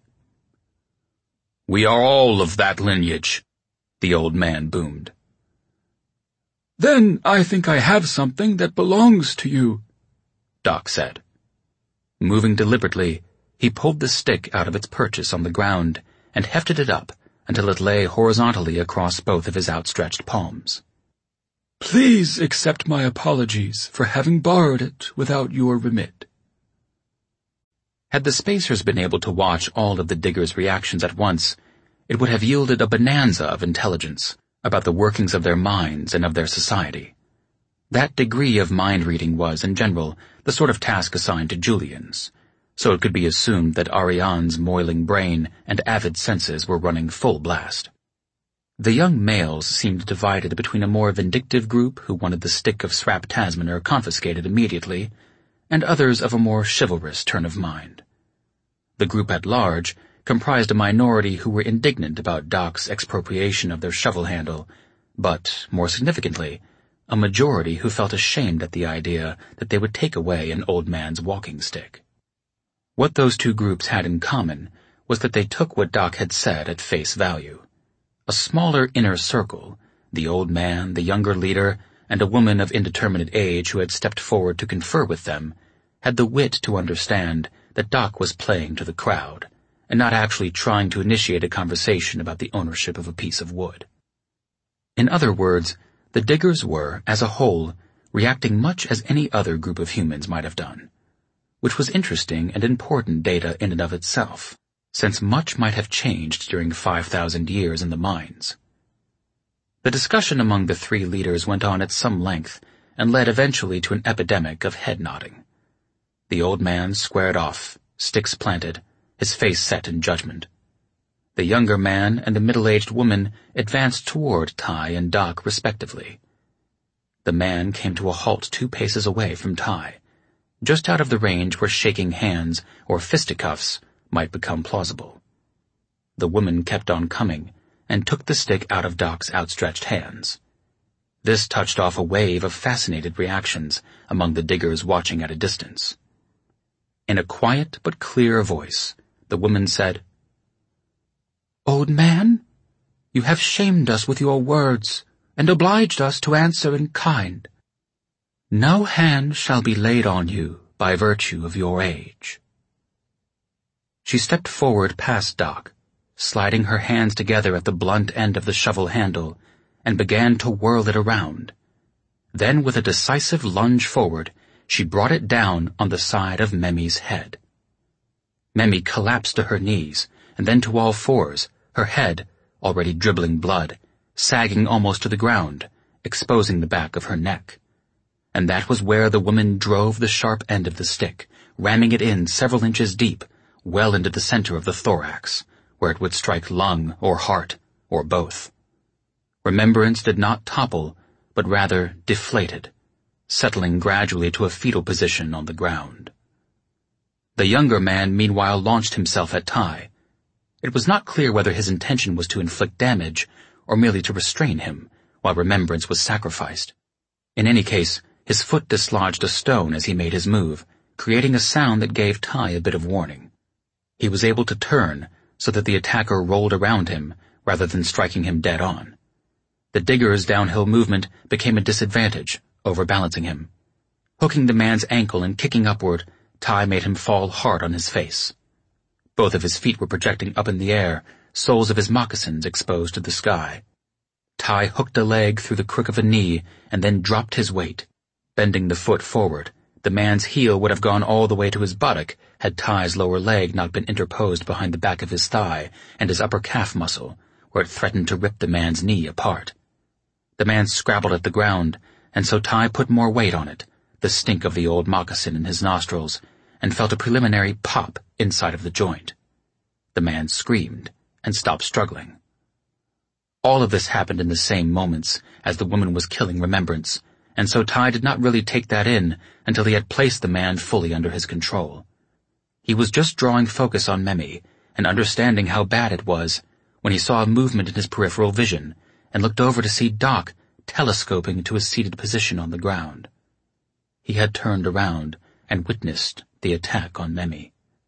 "We are all of that lineage," the old man boomed. "Then I think I have something that belongs to you," Doc said. Moving deliberately, he pulled the stick out of its purchase on the ground and hefted it up until it lay horizontally across both of his outstretched palms. "Please accept my apologies for having borrowed it without your remit." Had the spacers been able to watch all of the diggers' reactions at once, it would have yielded a bonanza of intelligence about the workings of their minds and of their society. That degree of mind-reading was, in general, the sort of task assigned to Julians, so it could be assumed that Ariane's moiling brain and avid senses were running full blast. The young males seemed divided between a more vindictive group who wanted the stick of Srap Tasmaner confiscated immediately, and others of a more chivalrous turn of mind. The group at large comprised a minority who were indignant about Doc's expropriation of their shovel handle, but, more significantly, a majority who felt ashamed at the idea that they would take away an old man's walking stick. What those two groups had in common was that they took what Doc had said at face value. A smaller inner circle, the old man, the younger leader, and a woman of indeterminate age who had stepped forward to confer with them, had the wit to understand that Doc was playing to the crowd, and not actually trying to initiate a conversation about the ownership of a piece of wood. In other words, the diggers were, as a whole, reacting much as any other group of humans might have done, which was interesting and important data in and of itself, since much might have changed during 5,000 years in the mines. The discussion among the three leaders went on at some length and led eventually to an epidemic of head-nodding. The old man squared off, sticks planted, his face set in judgment. The younger man and the middle-aged woman advanced toward Ty and Doc respectively. The man came to a halt 2 paces away from Ty, just out of the range where shaking hands or fisticuffs might become plausible. The woman kept on coming and took the stick out of Doc's outstretched hands. This touched off a wave of fascinated reactions among the diggers watching at a distance. In a quiet but clear voice, the woman said, "Old man, you have shamed us with your words and obliged us to answer in kind. No hand shall be laid on you by virtue of your age." She stepped forward past Doc, sliding her hands together at the blunt end of the shovel handle, and began to whirl it around. Then, with a decisive lunge forward, she brought it down on the side of Memi's head. Memi collapsed to her knees, and then to all fours, her head, already dribbling blood, sagging almost to the ground, exposing the back of her neck. And that was where the woman drove the sharp end of the stick, ramming it in several inches deep, well into the center of the thorax, where it would strike lung or heart, or both. Remembrance did not topple, but rather deflated, settling gradually to a fetal position on the ground. The younger man meanwhile launched himself at Ty. It was not clear whether his intention was to inflict damage or merely to restrain him while Remembrance was sacrificed. In any case, his foot dislodged a stone as he made his move, creating a sound that gave Ty a bit of warning. He was able to turn so that the attacker rolled around him rather than striking him dead on. The digger's downhill movement became a disadvantage, overbalancing him. Hooking the man's ankle and kicking upward, Ty made him fall hard on his face. Both of his feet were projecting up in the air, soles of his moccasins exposed to the sky. Ty hooked a leg through the crook of a knee and then dropped his weight. Bending the foot forward, the man's heel would have gone all the way to his buttock had Ty's lower leg not been interposed behind the back of his thigh and his upper calf muscle, where it threatened to rip the man's knee apart. The man scrabbled at the ground, and so Ty put more weight on it, the stink of the old moccasin in his nostrils, and felt a preliminary pop inside of the joint. The man screamed and stopped struggling. All of this happened in the same moments as the woman was killing Remembrance, and so Ty did not really take that in until he had placed the man fully under his control. He was just drawing focus on Memi and understanding how bad it was when he saw a movement in his peripheral vision and looked over to see Doc telescoping to a seated position on the ground. He had turned around and witnessed the attack on Memi.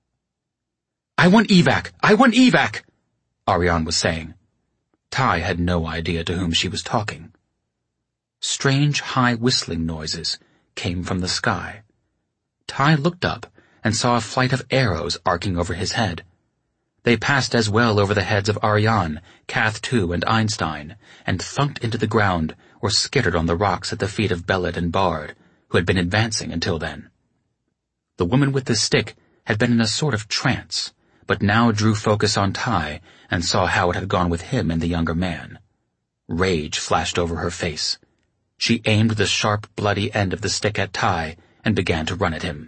"I want evac! I want evac!" Ariane was saying. Ty had no idea to whom she was talking. Strange high whistling noises came from the sky. Ty looked up and saw a flight of arrows arcing over his head. They passed as well over the heads of Ariane, Cath II, and Einstein, and thunked into the ground or skittered on the rocks at the feet of Bellet and Bard, who had been advancing until then. The woman with the stick had been in a sort of trance, but now drew focus on Ty and saw how it had gone with him and the younger man. Rage flashed over her face. She aimed the sharp, bloody end of the stick at Ty and began to run at him.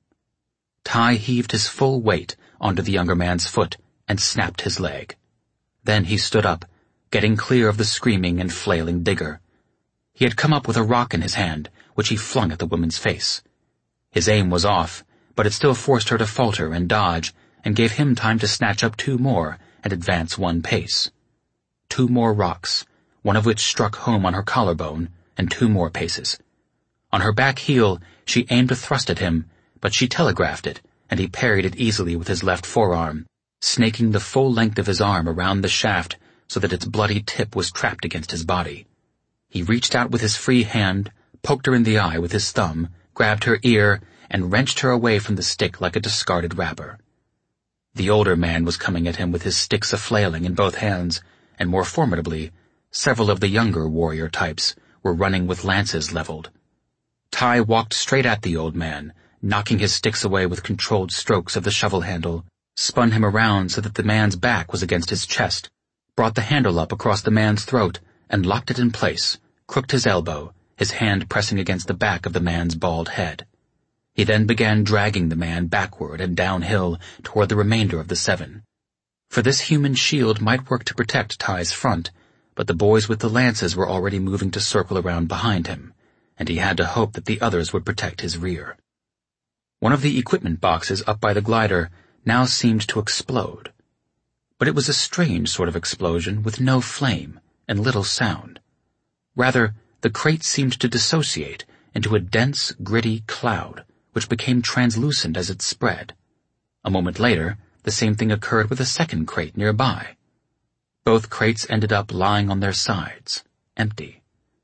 Ty heaved his full weight onto the younger man's foot and snapped his leg. Then he stood up, getting clear of the screaming and flailing digger. He had come up with a rock in his hand, which he flung at the woman's face. His aim was off, but it still forced her to falter and dodge, and gave him time to snatch up 2 more and advance 1 pace. 2 more rocks, one of which struck home on her collarbone, and 2 more paces. On her back heel, she aimed a thrust at him, but she telegraphed it, and he parried it easily with his left forearm, snaking the full length of his arm around the shaft so that its bloody tip was trapped against his body. He reached out with his free hand, poked her in the eye with his thumb, grabbed her ear, and wrenched her away from the stick like a discarded wrapper. The older man was coming at him with his sticks a-flailing in both hands, and more formidably, several of the younger warrior types were running with lances leveled. Ty walked straight at the old man, knocking his sticks away with controlled strokes of the shovel handle, spun him around so that the man's back was against his chest, brought the handle up across the man's throat, and locked it in place, crooked his elbow, his hand pressing against the back of the man's bald head. He then began dragging the man backward and downhill toward the remainder of the 7. For this human shield might work to protect Ty's front, but the boys with the lances were already moving to circle around behind him, and he had to hope that the others would protect his rear. One of the equipment boxes up by the glider now seemed to explode. But it was a strange sort of explosion with no flame and little sound. Rather, the crate seemed to dissociate into a dense, gritty cloud, which became translucent as it spread. A moment later, the same thing occurred with a second crate nearby. Both crates ended up lying on their sides, empty.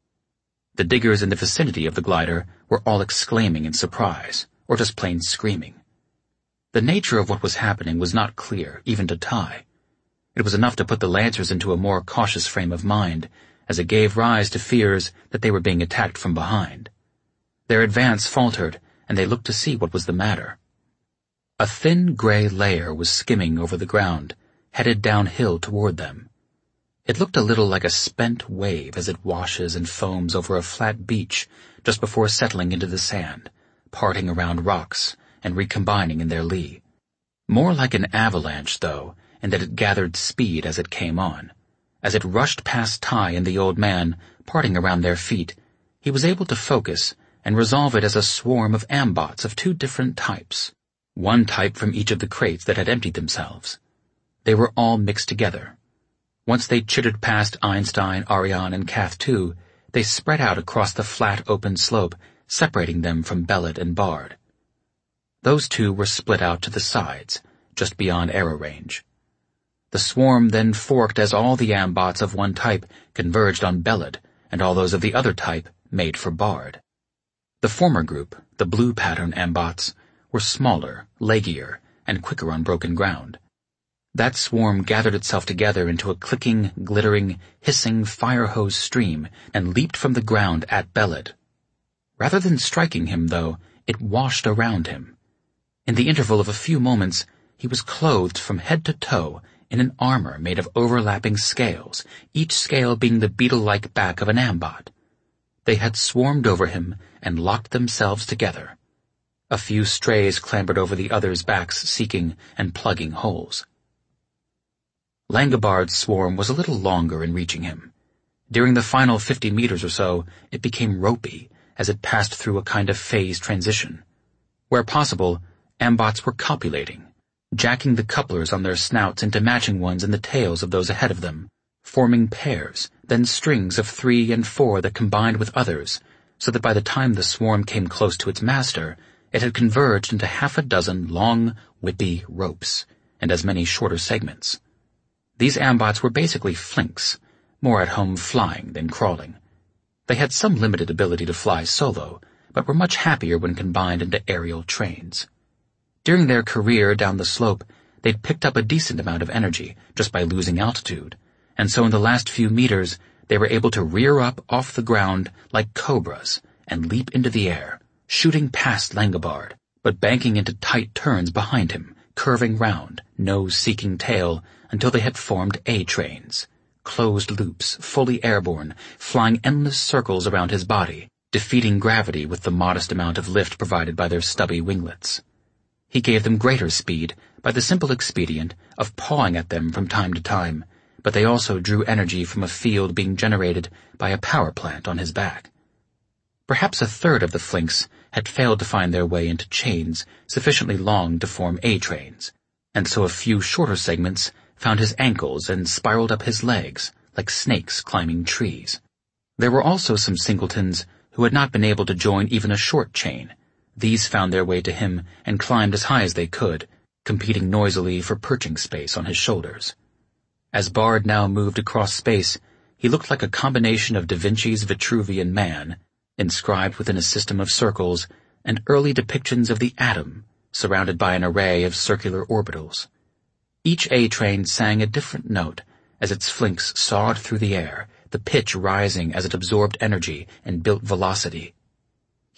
The diggers in the vicinity of the glider were all exclaiming in surprise, or just plain screaming. The nature of what was happening was not clear, even to Ty. It was enough to put the Lancers into a more cautious frame of mind, as it gave rise to fears that they were being attacked from behind. Their advance faltered, and they looked to see what was the matter. A thin gray layer was skimming over the ground, headed downhill toward them. It looked a little like a spent wave as it washes and foams over a flat beach just before settling into the sand, parting around rocks and recombining in their lee. More like an avalanche, though, in that it gathered speed as it came on. As it rushed past Ty and the old man, parting around their feet, he was able to focus and resolve it as a swarm of ambots of 2 different types, one type from each of the crates that had emptied themselves. They were all mixed together. Once they chittered past Einstein, Ariane, and Cath-2, they spread out across the flat, open slope, separating them from Bellet and Bard. Those 2 were split out to the sides, just beyond arrow range. The swarm then forked as all the ambots of one type converged on Bellet, and all those of the other type made for Bard. The former group, the blue pattern ambots, were smaller, leggier, and quicker on broken ground. That swarm gathered itself together into a clicking, glittering, hissing fire hose stream and leaped from the ground at Bellet. Rather than striking him, though, it washed around him. In the interval of a few moments, he was clothed from head to toe in an armor made of overlapping scales, each scale being the beetle-like back of an ambot. They had swarmed over him and locked themselves together. A few strays clambered over the others' backs, seeking and plugging holes. Langobard's swarm was a little longer in reaching him. During the final 50 meters or so, it became ropey as it passed through a kind of phase transition. Where possible, ambots were copulating, jacking the couplers on their snouts into matching ones in the tails of those ahead of them, forming pairs, then strings of 3 and 4 that combined with others, so that by the time the swarm came close to its master, it had converged into 6 long, whippy ropes, and as many shorter segments. These ambots were basically flinks, more at home flying than crawling. They had some limited ability to fly solo, but were much happier when combined into aerial trains. During their career down the slope, they'd picked up a decent amount of energy just by losing altitude, and so in the last few meters, they were able to rear up off the ground like cobras and leap into the air, shooting past Langobard, but banking into tight turns behind him, curving round, nose-seeking tail, until they had formed A-trains, closed loops, fully airborne, flying endless circles around his body, defeating gravity with the modest amount of lift provided by their stubby winglets. He gave them greater speed by the simple expedient of pawing at them from time to time, but they also drew energy from a field being generated by a power plant on his back. Perhaps a third of the flinks had failed to find their way into chains sufficiently long to form A-trains, and so a few shorter segments found his ankles and spiraled up his legs like snakes climbing trees. There were also some singletons who had not been able to join even a short chain. These found their way to him and climbed as high as they could, competing noisily for perching space on his shoulders. As Bard now moved across space, he looked like a combination of Da Vinci's Vitruvian Man, inscribed within a system of circles, and early depictions of the atom, surrounded by an array of circular orbitals. Each A-train sang a different note as its flinks sawed through the air, the pitch rising as it absorbed energy and built velocity.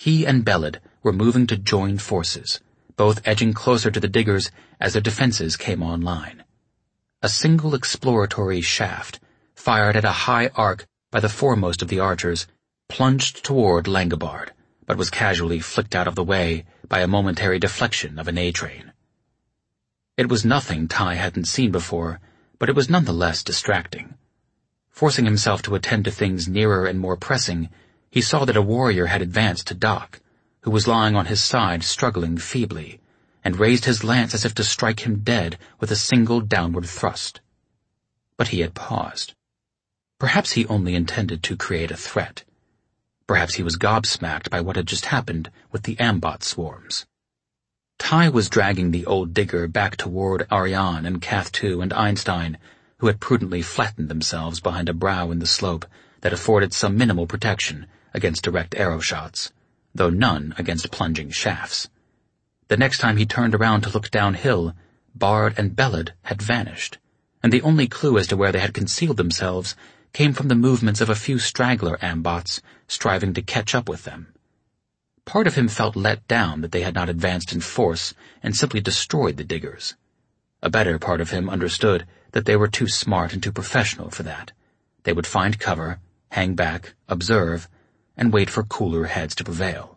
He and Belid were moving to join forces, both edging closer to the diggers as their defenses came online. A single exploratory shaft, fired at a high arc by the foremost of the archers, plunged toward Langobard, but was casually flicked out of the way by a momentary deflection of an A-train. It was nothing Ty hadn't seen before, but it was nonetheless distracting. Forcing himself to attend to things nearer and more pressing, he saw that a warrior had advanced to Doc, who was lying on his side struggling feebly, and raised his lance as if to strike him dead with a single downward thrust. But he had paused. Perhaps he only intended to create a threat. Perhaps he was gobsmacked by what had just happened with the Ambot swarms. Ty was dragging the old digger back toward Ariane and Cath-2 and Einstein, who had prudently flattened themselves behind a brow in the slope that afforded some minimal protection against direct arrow shots, though none against plunging shafts. The next time he turned around to look downhill, Bard and Belid had vanished, and the only clue as to where they had concealed themselves came from the movements of a few straggler Ambots striving to catch up with them. Part of him felt let down that they had not advanced in force and simply destroyed the diggers. A better part of him understood that they were too smart and too professional for that. They would find cover, hang back, observe, and wait for cooler heads to prevail.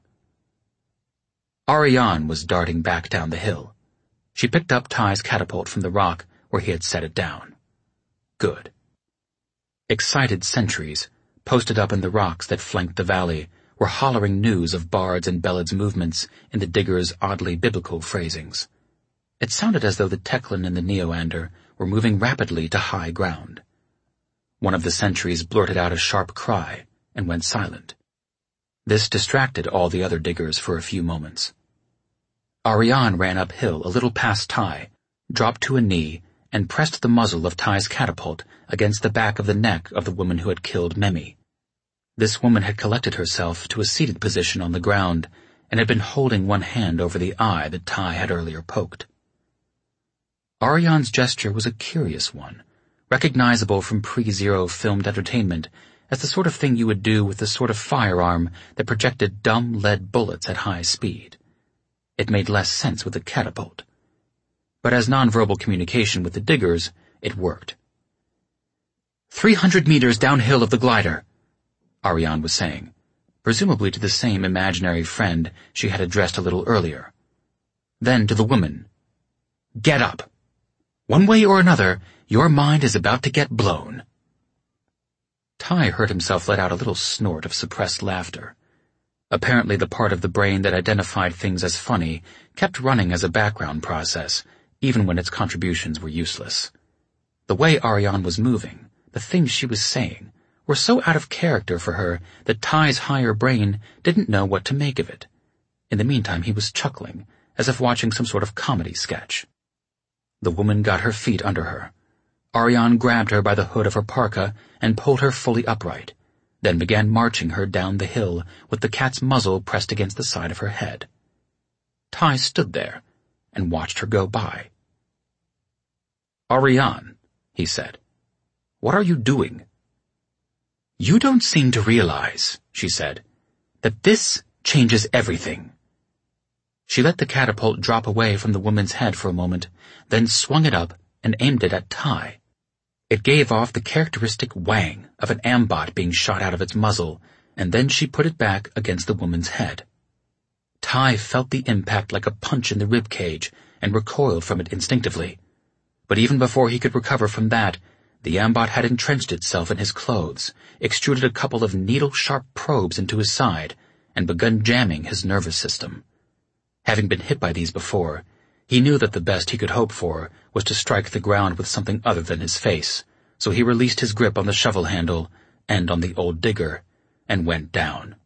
Ariane was darting back down the hill. She picked up Ty's catapult from the rock where he had set it down. Good. Excited sentries, posted up in the rocks that flanked the valley, were hollering news of Bard's and Belid's movements in the diggers' oddly biblical phrasings. It sounded as though the Teclan and the Neoander were moving rapidly to high ground. One of the sentries blurted out a sharp cry and went silent. This distracted all the other diggers for a few moments. Ariane ran uphill a little past Ty, dropped to a knee, and pressed the muzzle of Ty's catapult against the back of the neck of the woman who had killed Memi. This woman had collected herself to a seated position on the ground and had been holding one hand over the eye that Ty had earlier poked. Ariane's gesture was a curious one, recognizable from pre-Zero filmed entertainment as the sort of thing you would do with the sort of firearm that projected dumb lead bullets at high speed. It made less sense with a catapult. But as nonverbal communication with the diggers, it worked. 300 meters downhill of the glider, Ariane was saying, presumably to the same imaginary friend she had addressed a little earlier. Then to the woman, "Get up. One way or another, your mind is about to get blown." Ty heard himself let out a little snort of suppressed laughter. Apparently the part of the brain that identified things as funny kept running as a background process, even when its contributions were useless. The way Ariane was moving, the things she was saying, were so out of character for her that Ty's higher brain didn't know what to make of it. In the meantime he was chuckling, as if watching some sort of comedy sketch. The woman got her feet under her. Ariane grabbed her by the hood of her parka and pulled her fully upright, then began marching her down the hill with the cat's muzzle pressed against the side of her head. Ty stood there and watched her go by. "Ariane," he said, "what are you doing?" "You don't seem to realize," she said, "that this changes everything." She let the catapult drop away from the woman's head for a moment, then swung it up and aimed it at Ty. It gave off the characteristic whang of an ambot being shot out of its muzzle, and then she put it back against the woman's head. Ty felt the impact like a punch in the rib cage and recoiled from it instinctively. But even before he could recover from that, the ambot had entrenched itself in his clothes, extruded a couple of needle-sharp probes into his side, and begun jamming his nervous system. Having been hit by these before, he knew that the best he could hope for was to strike the ground with something other than his face, so he released his grip on the shovel handle and on the old digger, and went down.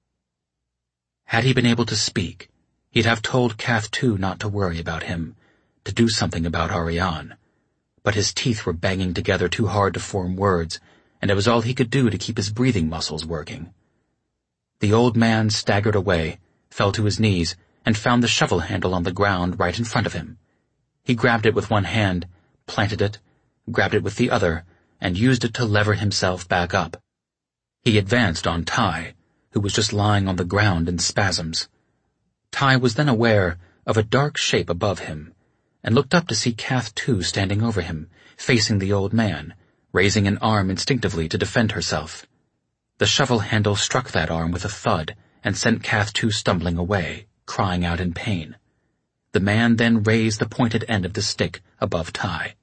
Had he been able to speak, he'd have told Cath-2 not to worry about him, to do something about Ariane. But his teeth were banging together too hard to form words, and it was all he could do to keep his breathing muscles working. The old man staggered away, fell to his knees, and found the shovel handle on the ground right in front of him. He grabbed it with one hand, planted it, grabbed it with the other, and used it to lever himself back up. He advanced on Ty, who was just lying on the ground in spasms. Ty was then aware of a dark shape above him, and looked up to see Kath too standing over him, facing the old man, raising an arm instinctively to defend herself. The shovel handle struck that arm with a thud and sent Kath too stumbling away, crying out in pain. The man then raised the pointed end of the stick above Ty.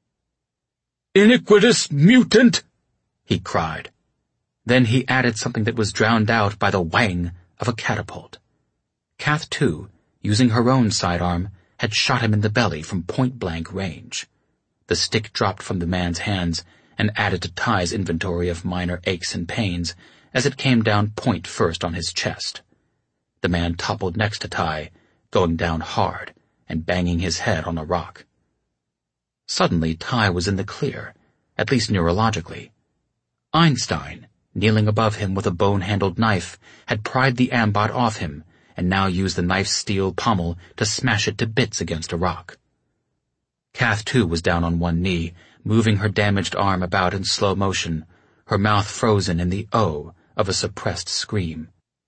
"Iniquitous mutant!" he cried. Then he added something that was drowned out by the whang of a catapult. Kath too, using her own sidearm, had shot him in the belly from point-blank range. The stick dropped from the man's hands and added to Ty's inventory of minor aches and pains as it came down point first on his chest. The man toppled next to Ty, going down hard and banging his head on a rock. Suddenly Ty was in the clear, at least neurologically. Einstein, kneeling above him with a bone-handled knife, had pried the ambot off him and now used the knife's steel pommel to smash it to bits against a rock. Kath too was down on one knee, moving her damaged arm about in slow motion, her mouth frozen in the O of a suppressed scream.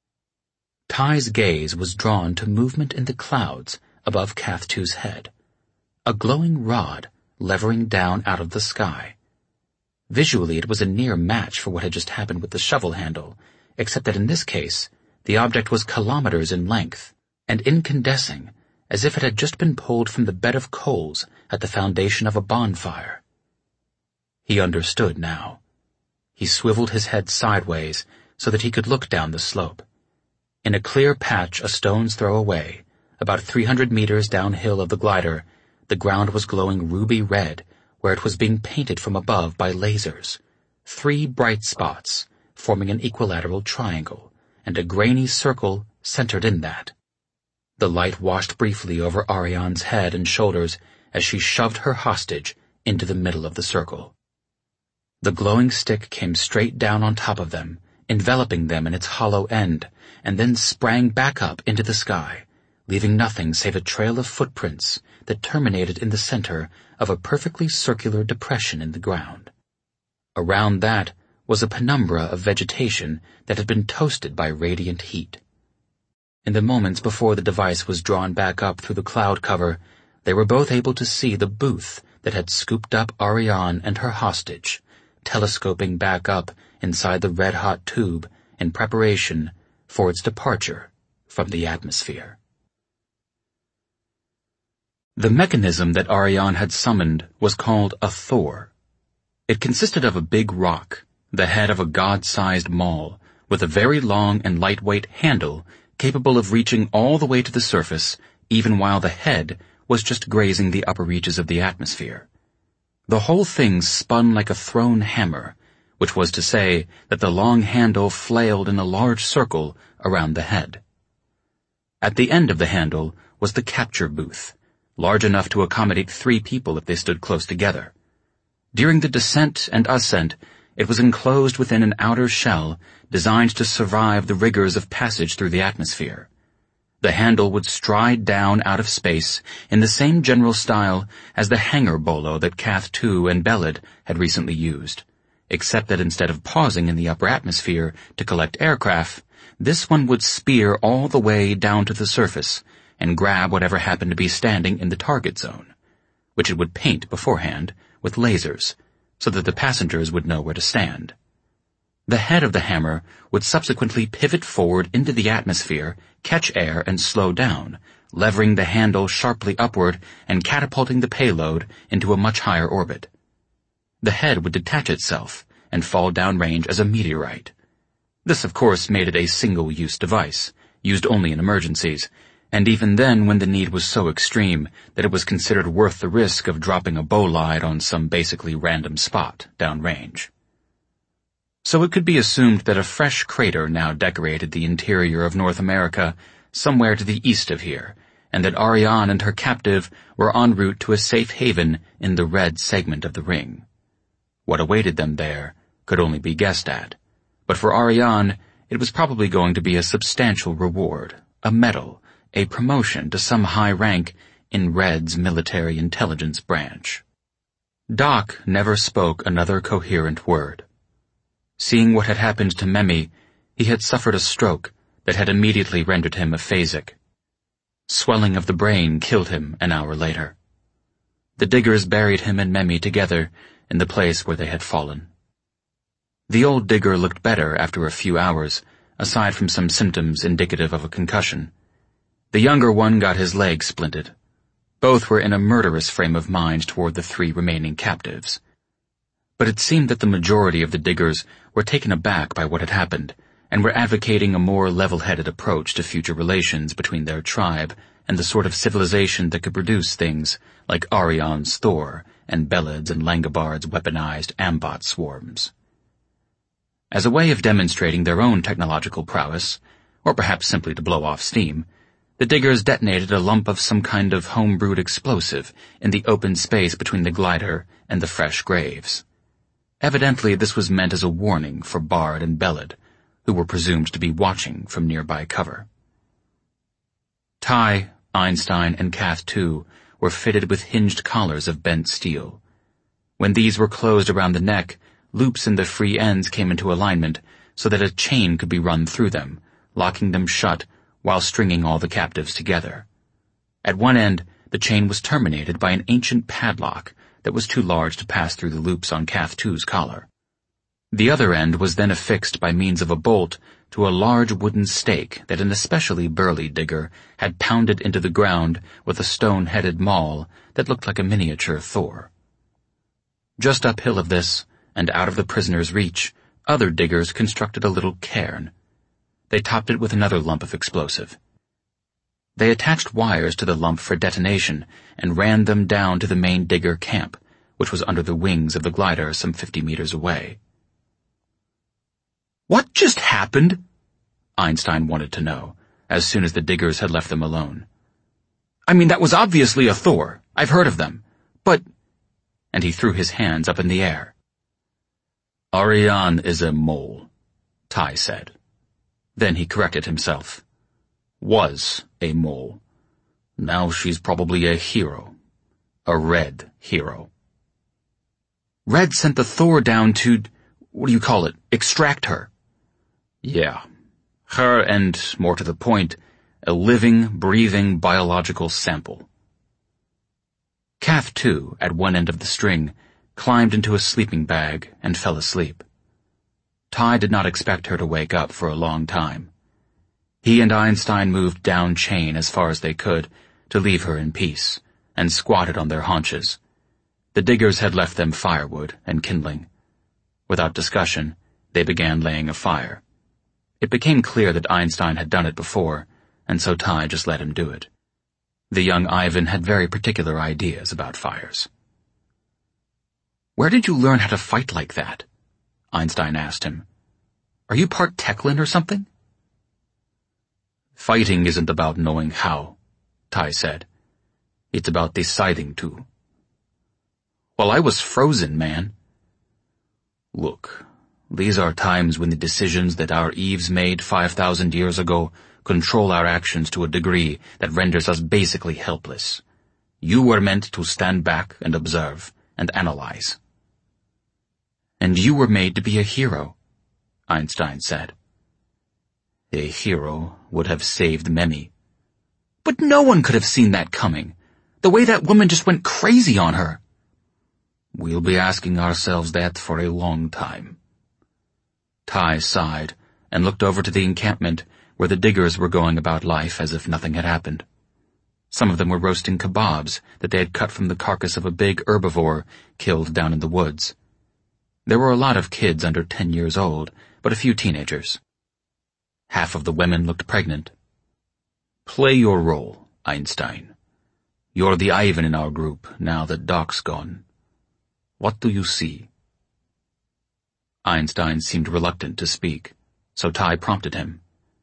Ty's gaze was drawn to movement in the clouds above Kath too's head, a glowing rod levering down out of the sky. Visually it was a near match for what had just happened with the shovel handle, except that in this case the object was kilometers in length, and incandescing, as if it had just been pulled from the bed of coals at the foundation of a bonfire. He understood now. He swiveled his head sideways so that he could look down the slope. In a clear patch a stone's throw away, about 300 meters downhill of the glider, the ground was glowing ruby red where it was being painted from above by lasers, 3 bright spots forming an equilateral triangle, and a grainy circle centered in that. The light washed briefly over Ariane's head and shoulders as she shoved her hostage into the middle of the circle. The glowing stick came straight down on top of them, enveloping them in its hollow end, and then sprang back up into the sky, leaving nothing save a trail of footprints that terminated in the center of a perfectly circular depression in the ground. Around that was a penumbra of vegetation that had been toasted by radiant heat. In the moments before the device was drawn back up through the cloud cover, they were both able to see the booth that had scooped up Ariane and her hostage, telescoping back up inside the red-hot tube in preparation for its departure from the atmosphere. The mechanism that Ariane had summoned was called a Thor. It consisted of a big rock, the head of a god-sized maul, with a very long and lightweight handle capable of reaching all the way to the surface, even while the head was just grazing the upper reaches of the atmosphere. The whole thing spun like a thrown hammer, which was to say that the long handle flailed in a large circle around the head. At the end of the handle was the capture booth, large enough to accommodate 3 people if they stood close together. During the descent and ascent, it was enclosed within an outer shell designed to survive the rigors of passage through the atmosphere. The handle would stride down out of space in the same general style as the hangar bolo that Kath too and Belid had recently used, except that instead of pausing in the upper atmosphere to collect aircraft, this one would spear all the way down to the surface and grab whatever happened to be standing in the target zone, which it would paint beforehand with lasers so that the passengers would know where to stand. The head of the hammer would subsequently pivot forward into the atmosphere, catch air, and slow down, levering the handle sharply upward and catapulting the payload into a much higher orbit. The head would detach itself and fall downrange as a meteorite. This, of course, made it a single-use device, used only in emergencies, and even then when the need was so extreme that it was considered worth the risk of dropping a bolide on some basically random spot downrange. So it could be assumed that a fresh crater now decorated the interior of North America, somewhere to the east of here, and that Ariane and her captive were en route to a safe haven in the red segment of the ring. What awaited them there could only be guessed at, but for Ariane it was probably going to be a substantial reward, a medal, a promotion to some high rank in Red's military intelligence branch. Doc never spoke another coherent word. Seeing what had happened to Memi, He had suffered a stroke that had immediately rendered him aphasic. Swelling of the brain killed him an hour later. The diggers buried him and Memi together in the place where they had fallen. The old digger looked better after a few hours, aside from some symptoms indicative of a concussion. The younger one got his leg splinted. Both were in a murderous frame of mind toward the 3 remaining captives. But it seemed that the majority of the diggers were taken aback by what had happened, and were advocating a more level-headed approach to future relations between their tribe and the sort of civilization that could produce things like Arion's Thor and Beled's and Langobard's weaponized Ambot swarms. As a way of demonstrating their own technological prowess, or perhaps simply to blow off steam, the diggers detonated a lump of some kind of home-brewed explosive in the open space between the glider and the fresh graves. Evidently this was meant as a warning for Bard and Beled, who were presumed to be watching from nearby cover. Ty, Einstein, and Cath II were fitted with hinged collars of bent steel. When these were closed around the neck, loops in the free ends came into alignment so that a chain could be run through them, locking them shut while stringing all the captives together. At one end, the chain was terminated by an ancient padlock that was too large to pass through the loops on Cath II's collar. The other end was then affixed by means of a bolt to a large wooden stake that an especially burly digger had pounded into the ground with a stone-headed maul that looked like a miniature Thor. Just uphill of this, and out of the prisoner's reach, other diggers constructed a little cairn. They topped it with another lump of explosive. They attached wires to the lump for detonation and ran them down to the main digger camp, which was under the wings of the glider some 50 meters away. "What just happened?" Einstein wanted to know, as soon as the diggers had left them alone. "I mean, that was obviously a Thor. I've heard of them. But—" and he threw his hands up in the air. "Arion is a mole," Ty said. Then he corrected himself. "Was a mole. Now she's probably a hero. A Red hero." "Red sent the Thor down to, extract her?" "Yeah. Her and, more to the point, a living, breathing biological sample." Cath II, at one end of the string, climbed into a sleeping bag and fell asleep. Ty did not expect her to wake up for a long time. He and Einstein moved down chain as far as they could to leave her in peace, and squatted on their haunches. The diggers had left them firewood and kindling. Without discussion, they began laying a fire. It became clear that Einstein had done it before, and so Ty just let him do it. The young Ivan had very particular ideas about fires. "Where did you learn how to fight like that?" Einstein asked him. "Are you part Teclan or something?" "Fighting isn't about knowing how," Ty said. "It's about deciding to." "Well, I was frozen, man." "Look, these are times when the decisions that our Eves made 5,000 years ago control our actions to a degree that renders us basically helpless. You were meant to stand back and observe and analyze." "And you were made to be a hero," Einstein said. "A hero would have saved Memi." "But no one could have seen that coming. The way that woman just went crazy on her." "We'll be asking ourselves that for a long time." Ty sighed and looked over to the encampment where the diggers were going about life as if nothing had happened. Some of them were roasting kebabs that they had cut from the carcass of a big herbivore killed down in the woods. There were a lot of kids under 10 years old, but a few teenagers. Half of the women looked pregnant. "Play your role, Einstein. You're the Ivan in our group now that Doc's gone. What do you see?" Einstein seemed reluctant to speak, so Ty prompted him.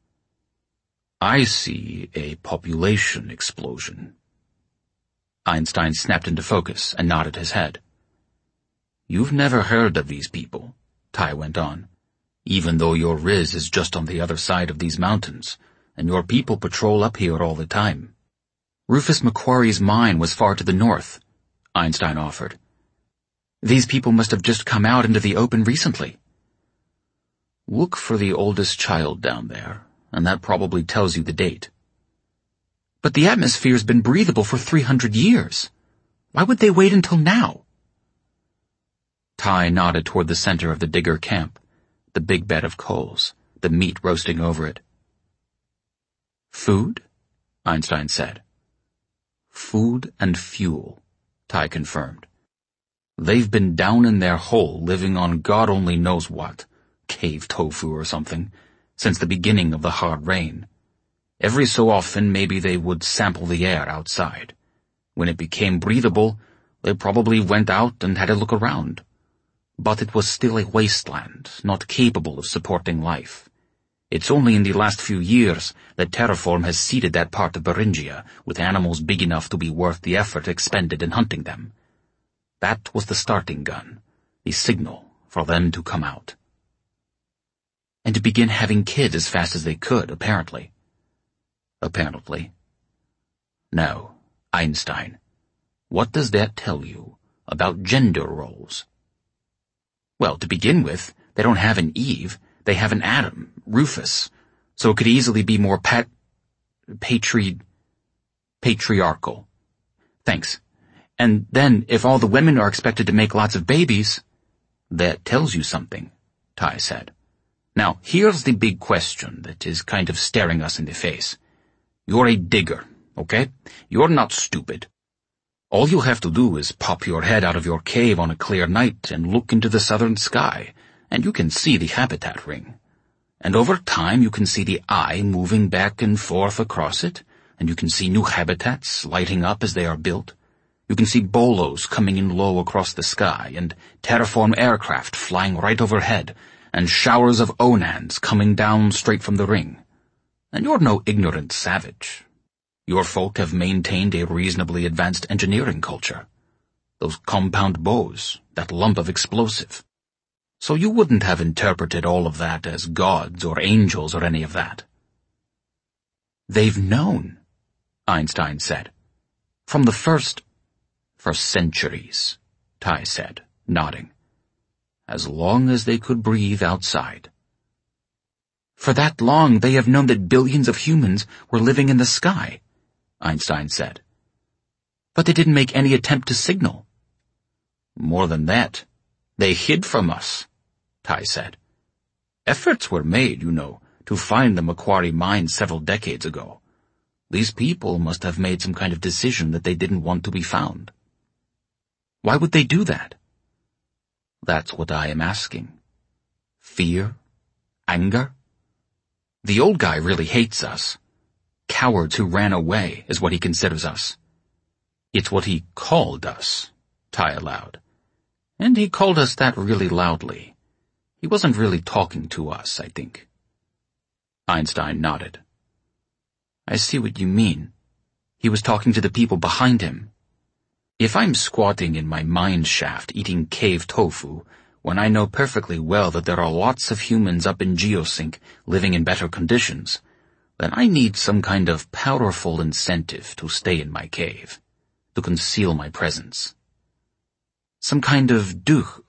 "I see a population explosion." Einstein snapped into focus and nodded his head. "You've never heard of these people," Ty went on, "even though your Riz is just on the other side of these mountains, and your people patrol up here all the time." "Rufus McQuarrie's mine was far to the north," Einstein offered. "These people must have just come out into the open recently." Look for the oldest child down there, and that probably tells you the date. But the atmosphere's been breathable for 300 years. Why would they wait until now? Ty nodded toward the center of the digger camp, the big bed of coals, the meat roasting over it. Food? Einstein said. Food and fuel, Ty confirmed. They've been down in their hole living on God only knows what, cave tofu or something, since the beginning of the hard rain. Every so often maybe they would sample the air outside. When it became breathable, they probably went out and had a look around. But it was still a wasteland, not capable of supporting life. It's only in the last few years that terraform has seeded that part of Beringia with animals big enough to be worth the effort expended in hunting them. That was the starting gun, the signal for them to come out. And to begin having kids as fast as they could, apparently. Apparently. Now, Einstein, what does that tell you about gender roles? Well, to begin with, they don't have an Eve, they have an Adam, Rufus, so it could easily be more patriarchal. Thanks. And then, if all the women are expected to make lots of babies... That tells you something, Ty said. Now, here's the big question that is kind of staring us in the face. You're a digger, okay? You're not stupid. All you'll have to do is pop your head out of your cave on a clear night and look into the southern sky, and you can see the habitat ring. And over time you can see the eye moving back and forth across it, and you can see new habitats lighting up as they are built. You can see bolos coming in low across the sky, and terraform aircraft flying right overhead, and showers of Onans coming down straight from the ring. And you're no ignorant savage. Your folk have maintained a reasonably advanced engineering culture. Those compound bows, that lump of explosive. So you wouldn't have interpreted all of that as gods or angels or any of that. They've known, Einstein said. From the first... For centuries, Ty said, nodding. As long as they could breathe outside. For that long, they have known that billions of humans were living in the sky, Einstein said. But they didn't make any attempt to signal. More than that, they hid from us, Ty said. Efforts were made, to find the Macquarie mine several decades ago. These people must have made some kind of decision that they didn't want to be found. Why would they do that? That's what I am asking. Fear? Anger? The old guy really hates us. Cowards who ran away is what he considers us. It's what he called us, Ty allowed. And he called us that really loudly. He wasn't really talking to us, I think. Einstein nodded. I see what you mean. He was talking to the people behind him. If I'm squatting in my mine shaft eating cave tofu, when I know perfectly well that there are lots of humans up in Geosync living in better conditions, then I need some kind of powerful incentive to stay in my cave, to conceal my presence. Some kind of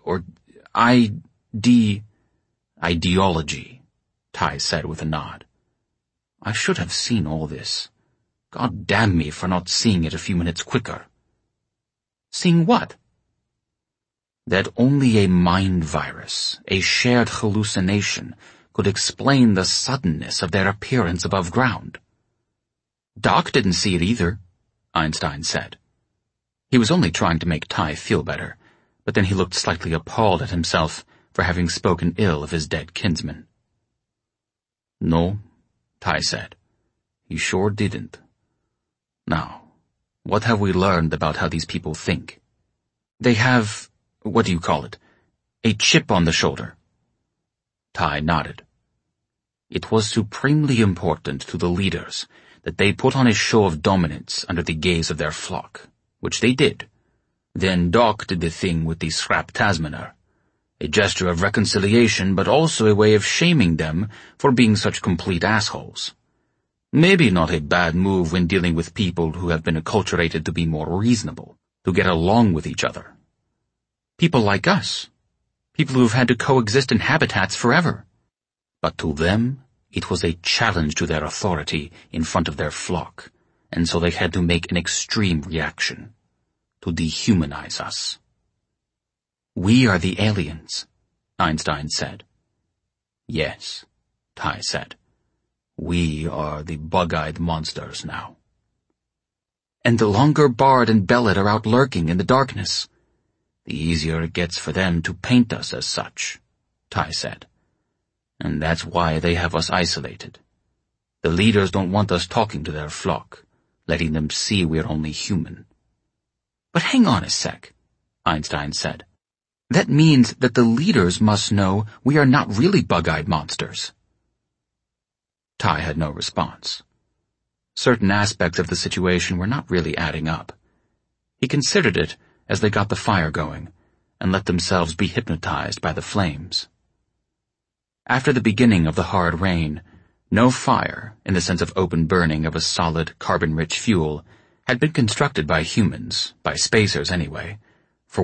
ideology, Ty said with a nod. I should have seen all this. God damn me for not seeing it a few minutes quicker. Seeing what? That only a mind virus, a shared hallucination, could explain the suddenness of their appearance above ground. Doc didn't see it either, Einstein said. He was only trying to make Ty feel better, but then he looked slightly appalled at himself for having spoken ill of his dead kinsman. No, Ty said. He sure didn't. Now, what have we learned about how these people think? They have, a chip on the shoulder. Ty nodded. It was supremely important to the leaders that they put on a show of dominance under the gaze of their flock, which they did. Then Doc did the thing with the scrap Tasmaner, a gesture of reconciliation but also a way of shaming them for being such complete assholes. Maybe not a bad move when dealing with people who have been acculturated to be more reasonable, to get along with each other. People like us. People who've had to coexist in habitats forever. But to them, it was a challenge to their authority in front of their flock, and so they had to make an extreme reaction, to dehumanize us. "We are the aliens," Einstein said. "Yes," Tai said. "We are the bug-eyed monsters now." "And the longer Bard and Bellet are out lurking in the darkness, the easier it gets for them to paint us as such," Tai said. "And that's why they have us isolated. The leaders don't want us talking to their flock, letting them see we're only human." "But hang on a sec," Einstein said. "That means that the leaders must know we are not really bug-eyed monsters." Tai had no response. Certain aspects of the situation were not really adding up. He considered it as they got the fire going and let themselves be hypnotized by the flames. After the beginning of the hard rain, no fire, in the sense of open burning of a solid, carbon-rich fuel, had been constructed by humans, by spacers anyway, for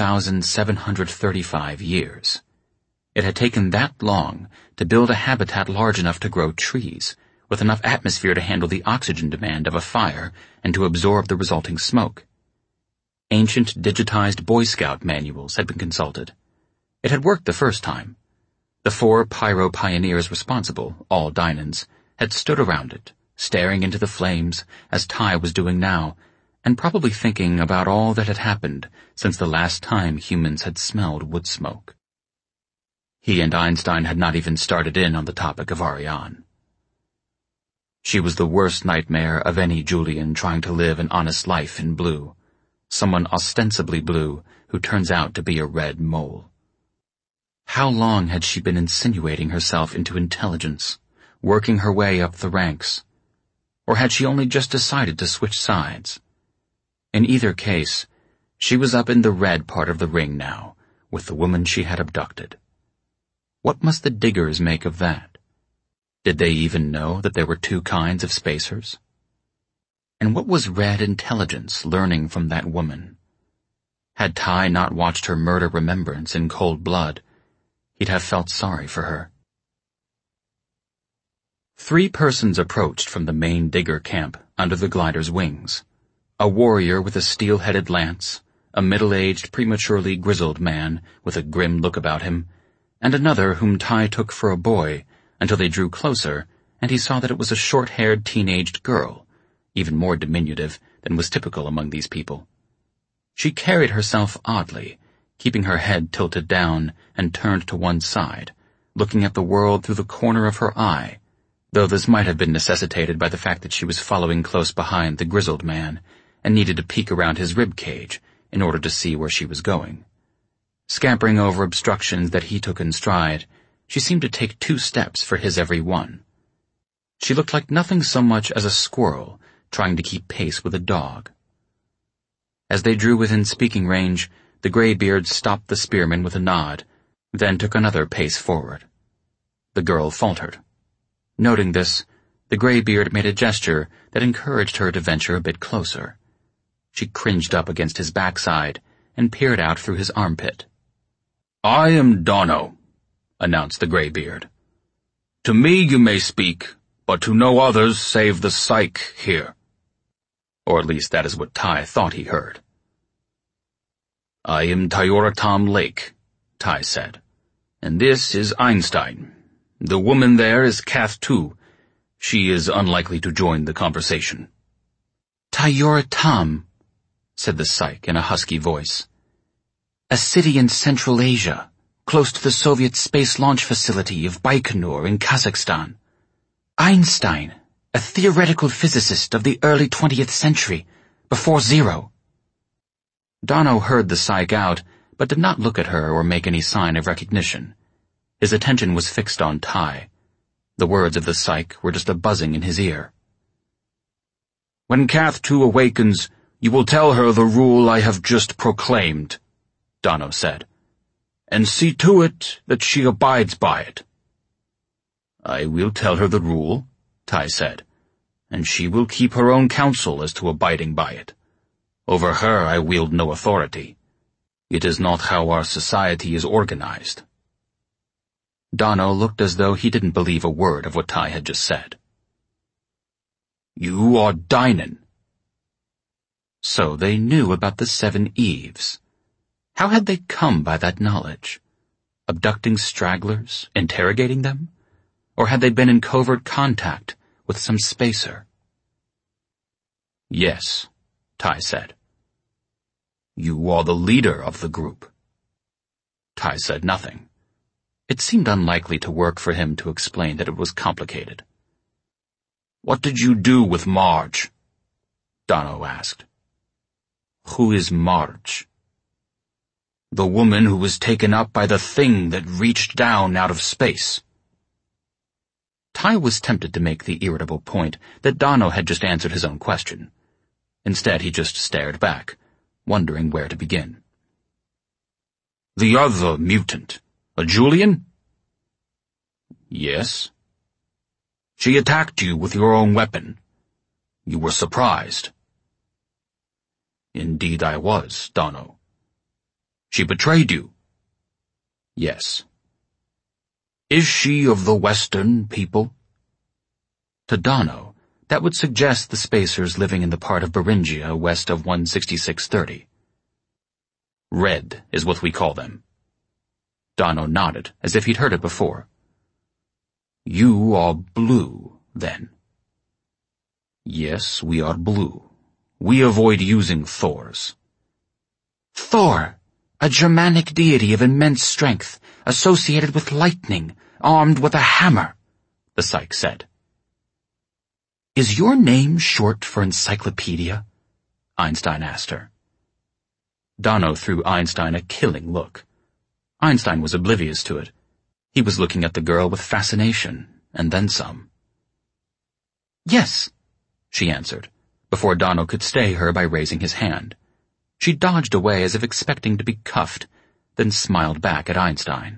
1,735 years. It had taken that long to build a habitat large enough to grow trees, with enough atmosphere to handle the oxygen demand of a fire and to absorb the resulting smoke. Ancient digitized Boy Scout manuals had been consulted. It had worked the first time. The 4 pyro pioneers responsible, all Dynans, had stood around it, staring into the flames, as Tai was doing now, and probably thinking about all that had happened since the last time humans had smelled wood smoke. He and Einstein had not even started in on the topic of Ariane. She was the worst nightmare of any Julian trying to live an honest life in blue, someone ostensibly blue who turns out to be a red mole. How long had she been insinuating herself into intelligence, working her way up the ranks? Or had she only just decided to switch sides? In either case, she was up in the red part of the ring now, with the woman she had abducted. What must the diggers make of that? Did they even know that there were 2 kinds of spacers? And what was red intelligence learning from that woman? Had Tai not watched her murder remembrance in cold blood, he'd have felt sorry for her. 3 persons approached from the main digger camp under the glider's wings. A warrior with a steel-headed lance, a middle-aged, prematurely grizzled man with a grim look about him, and another whom Tai took for a boy until they drew closer and he saw that it was a short-haired teenaged girl, even more diminutive than was typical among these people. She carried herself oddly, keeping her head tilted down and turned to one side, looking at the world through the corner of her eye, though this might have been necessitated by the fact that she was following close behind the grizzled man and needed to peek around his rib cage in order to see where she was going. Scampering over obstructions that he took in stride, she seemed to take 2 steps for his every one. She looked like nothing so much as a squirrel trying to keep pace with a dog. As they drew within speaking range, the graybeard stopped the spearman with a nod, then took another pace forward. The girl faltered. Noting this, the graybeard made a gesture that encouraged her to venture a bit closer. She cringed up against his backside and peered out through his armpit. "I am Dono," announced the graybeard. "To me you may speak, but to no others save the psych here." Or at least that is what Tai thought he heard. "I am Tyoratam Lake," Tai said, "and this is Einstein. The woman there is Kath too. She is unlikely to join the conversation." "Tyoratam," said the psych in a husky voice. "A city in Central Asia, close to the Soviet space launch facility of Baikonur in Kazakhstan. Einstein, a theoretical physicist of the early 20th century, before Zero." Dono heard the psych out, but did not look at her or make any sign of recognition. His attention was fixed on Tai. The words of the psych were just a buzzing in his ear. "When Kath 2 awakens, you will tell her the rule I have just proclaimed," Dono said, "and see to it that she abides by it." "I will tell her the rule," Tai said, "and she will keep her own counsel as to abiding by it. Over her I wield no authority. It is not how our society is organized." Donno looked as though he didn't believe a word of what Ty had just said. You are Dynan. So they knew about the 7 Eves. How had they come by that knowledge? Abducting stragglers, interrogating them? Or had they been in covert contact with some spacer? Yes, Ty said. You are the leader of the group. Ty said nothing. It seemed unlikely to work for him to explain that it was complicated. What did you do with Marge? Donno asked. Who is Marge? The woman who was taken up by the thing that reached down out of space. Ty was tempted to make the irritable point that Donno had just answered his own question. Instead, he just stared back, wondering where to begin. The other mutant, a Julian? Yes. She attacked you with your own weapon. You were surprised. Indeed I was, Donno. She betrayed you. Yes. Is she of the Western people? To Donno, that would suggest the spacers living in the part of Beringia west of 16630. Red is what we call them. Donno nodded, as if he'd heard it before. You are blue, then. Yes, we are blue. We avoid using Thors. Thor, a Germanic deity of immense strength, associated with lightning, armed with a hammer, the psych said. Is your name short for encyclopedia? Einstein asked her. Donno threw Einstein a killing look. Einstein was oblivious to it. He was looking at the girl with fascination, and then some. Yes, she answered, before Donno could stay her by raising his hand. She dodged away as if expecting to be cuffed, then smiled back at Einstein.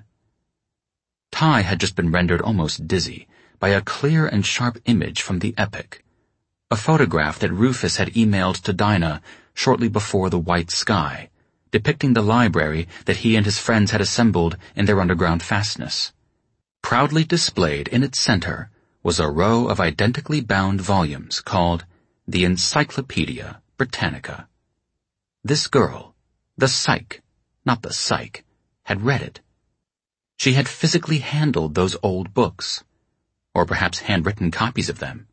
Ty had just been rendered almost dizzy by a clear and sharp image from the Epic, a photograph that Rufus had emailed to Dinah shortly before the white sky, depicting the library that he and his friends had assembled in their underground fastness. Proudly displayed in its center was a row of identically bound volumes called the Encyclopedia Britannica. This girl, the psych, not the psych, had read it. She had physically handled those old books, or perhaps handwritten copies of them.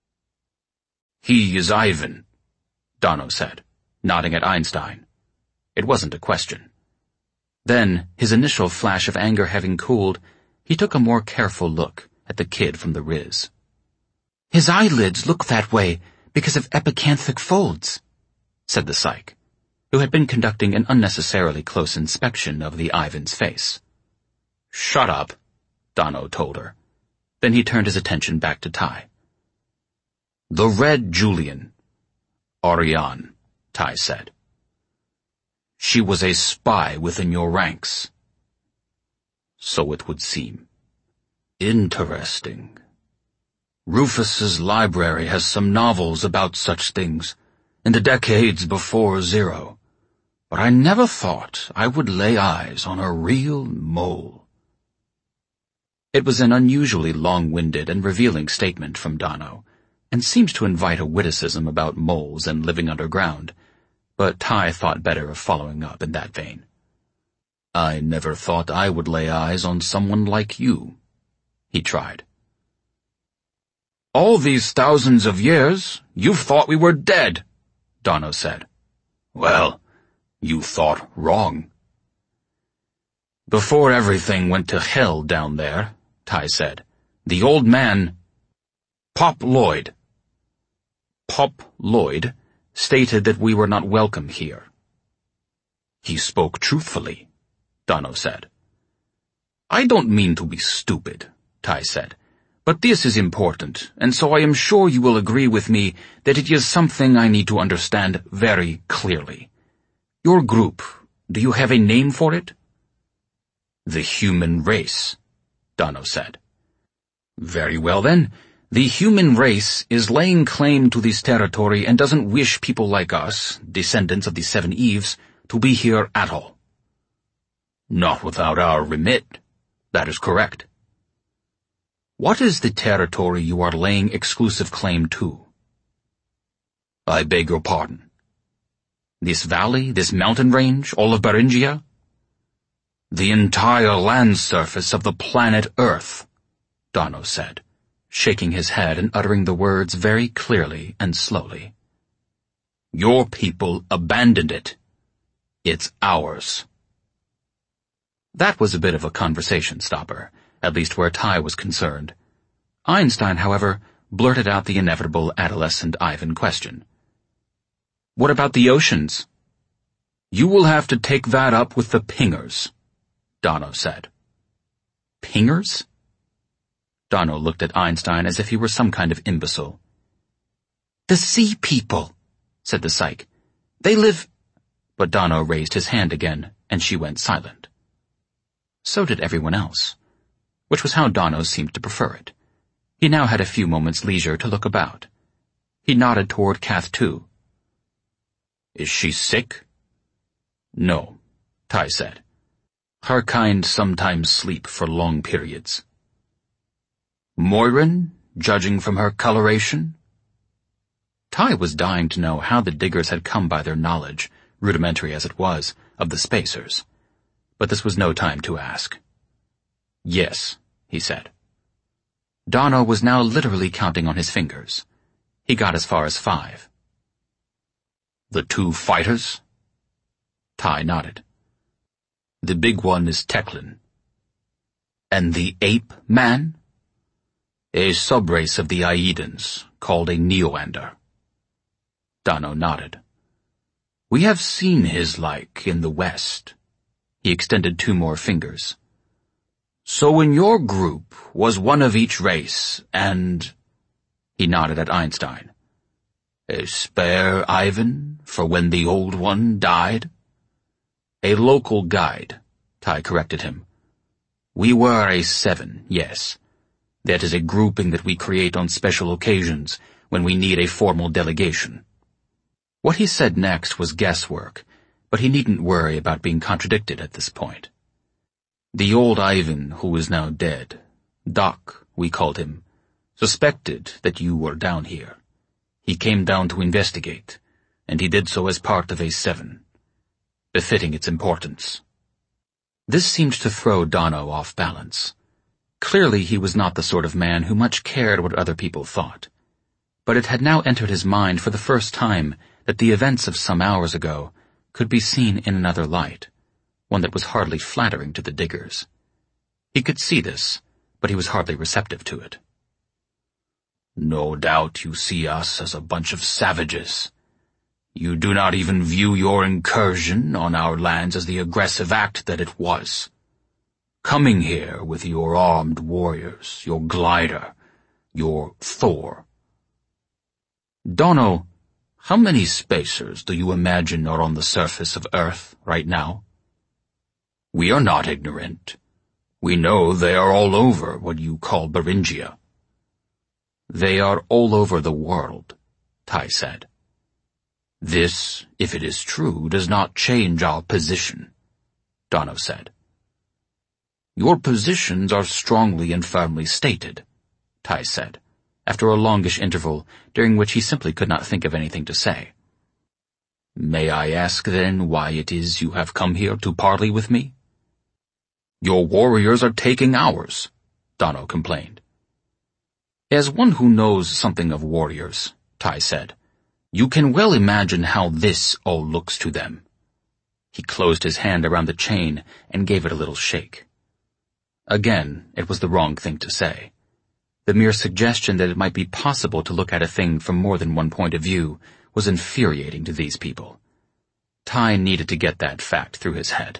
He is Ivan, Donno said, nodding at Einstein. It wasn't a question. Then, his initial flash of anger having cooled, he took a more careful look at the kid from the Riz. His eyelids look that way because of epicanthic folds, said the psych, who had been conducting an unnecessarily close inspection of the Ivan's face. Shut up, Donno told her. Then he turned his attention back to Ty. The Red Julian, Ariane, Ty said. She was a spy within your ranks. So it would seem. Interesting. Rufus's library has some novels about such things, in the decades before Zero, but I never thought I would lay eyes on a real mole. It was an unusually long-winded and revealing statement from Donno, and seemed to invite a witticism about moles and living underground, but Ty thought better of following up in that vein. I never thought I would lay eyes on someone like you, he tried. All these thousands of years, you've thought we were dead, Donno said. Well, you thought wrong. Before everything went to hell down there, Ty said, the old man, Pop Lloyd, stated that we were not welcome here. He spoke truthfully, Donno said. I don't mean to be stupid, Ty said, but this is important, and so I am sure you will agree with me that it is something I need to understand very clearly. Your group, do you have a name for it? The human race, Donno said. Very well then. The human race is laying claim to this territory and doesn't wish people like us, descendants of the 7 Eves, to be here at all. Not without our remit, That is correct. What is the territory you are laying exclusive claim to? I beg your pardon. This valley, this mountain range, all of Beringia? The entire land surface of the planet Earth, D'Arnot said, shaking his head and uttering the words very clearly and slowly. Your people abandoned it. It's ours. That was a bit of a conversation stopper, at least where Ty was concerned. Einstein, however, blurted out the inevitable adolescent Ivan question. What about the oceans? You will have to take that up with the pingers, D'Arnot said. Pingers? D'Arnot looked at Einstein as if he were some kind of imbecile. The sea people, said the psych. They live... But D'Arnot raised his hand again, and she went silent. So did everyone else, which was how D'Arnot seemed to prefer it. He now had a few moments' leisure to look about. He nodded toward Cath too. Is she sick? No, Ty said. Her kind sometimes sleep for long periods. Moiren, judging from her coloration? Ty was dying to know how the diggers had come by their knowledge, rudimentary as it was, of the spacers. But this was no time to ask. Yes, he said. D'Arnot was now literally counting on his fingers. He got as far as 5. The 2 fighters? Ty nodded. The big one is Teclin. And the ape man? A subrace of the Aedans, called a Neoander. D'Arnot nodded. We have seen his like in the West. He extended 2 more fingers. So in your group was one of each race, and... He nodded at Einstein. A spare Ivan for when the old one died? A local guide, Ty corrected him. We were a 7, yes. That is a grouping that we create on special occasions when we need a formal delegation. What he said next was guesswork, but he needn't worry about being contradicted at this point. The old Ivan, who is now dead, Doc, we called him, suspected that you were down here. He came down to investigate, and he did so as part of a 7, befitting its importance. This seemed to throw D'Arnot off balance. Clearly he was not the sort of man who much cared what other people thought. But it had now entered his mind for the first time that the events of some hours ago could be seen in another light, one that was hardly flattering to the diggers. He could see this, but he was hardly receptive to it. No doubt you see us as a bunch of savages. You do not even view your incursion on our lands as the aggressive act that it was. Coming here with your armed warriors, your glider, your Thor. D'Arnot, how many spacers do you imagine are on the surface of Earth right now? We are not ignorant. We know they are all over what you call Beringia. They are all over the world, Ty said. This, if it is true, does not change our position, D'Arnot said. Your positions are strongly and firmly stated, Ty said, after a longish interval during which he simply could not think of anything to say. May I ask, then, why it is you have come here to parley with me? Your warriors are taking ours, D'Arnot complained. As one who knows something of warriors, Ty said, you can well imagine how this all looks to them. He closed his hand around the chain and gave it a little shake. Again, it was the wrong thing to say. The mere suggestion that it might be possible to look at a thing from more than one point of view was infuriating to these people. Ty needed to get that fact through his head.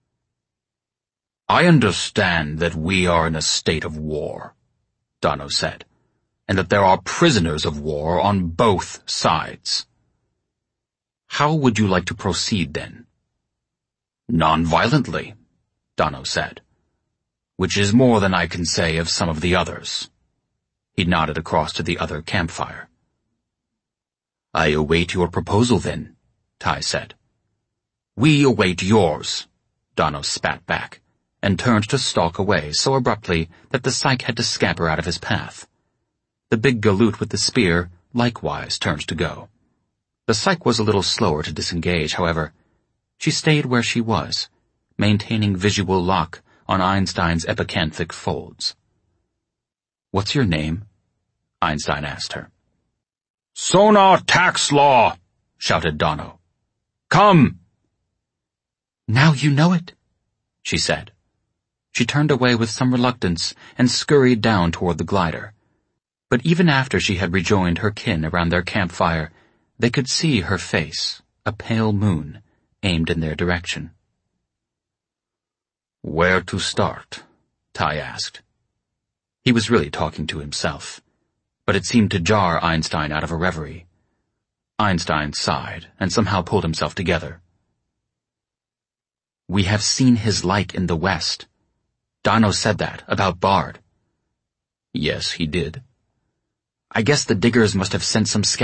I understand that we are in a state of war, D'Arnot said, and that there are prisoners of war on both sides. How would you like to proceed, then? Non-violently, D'Arnot said, which is more than I can say of some of the others. He nodded across to the other campfire. I await your proposal, then, Ty said. We await yours, D'Arnot spat back, and turned to stalk away so abruptly that the Psyche had to scamper out of his path. The big galoot with the spear likewise turned to go. The Psyche was a little slower to disengage, however. She stayed where she was, maintaining visual lock on Einstein's epicanthic folds. "What's your name?" Einstein asked her. "Sona Taxlaw!" shouted Donno. "Come!" "Now you know it," she said. She turned away with some reluctance and scurried down toward the glider. But even after she had rejoined her kin around their campfire, they could see her face, a pale moon, aimed in their direction. "Where to start?" Ty asked. He was really talking to himself, but it seemed to jar Einstein out of a reverie. Einstein sighed and somehow pulled himself together. "We have seen his like in the West. Donno said that about Bard." "Yes, he did." "I guess the diggers must have sent some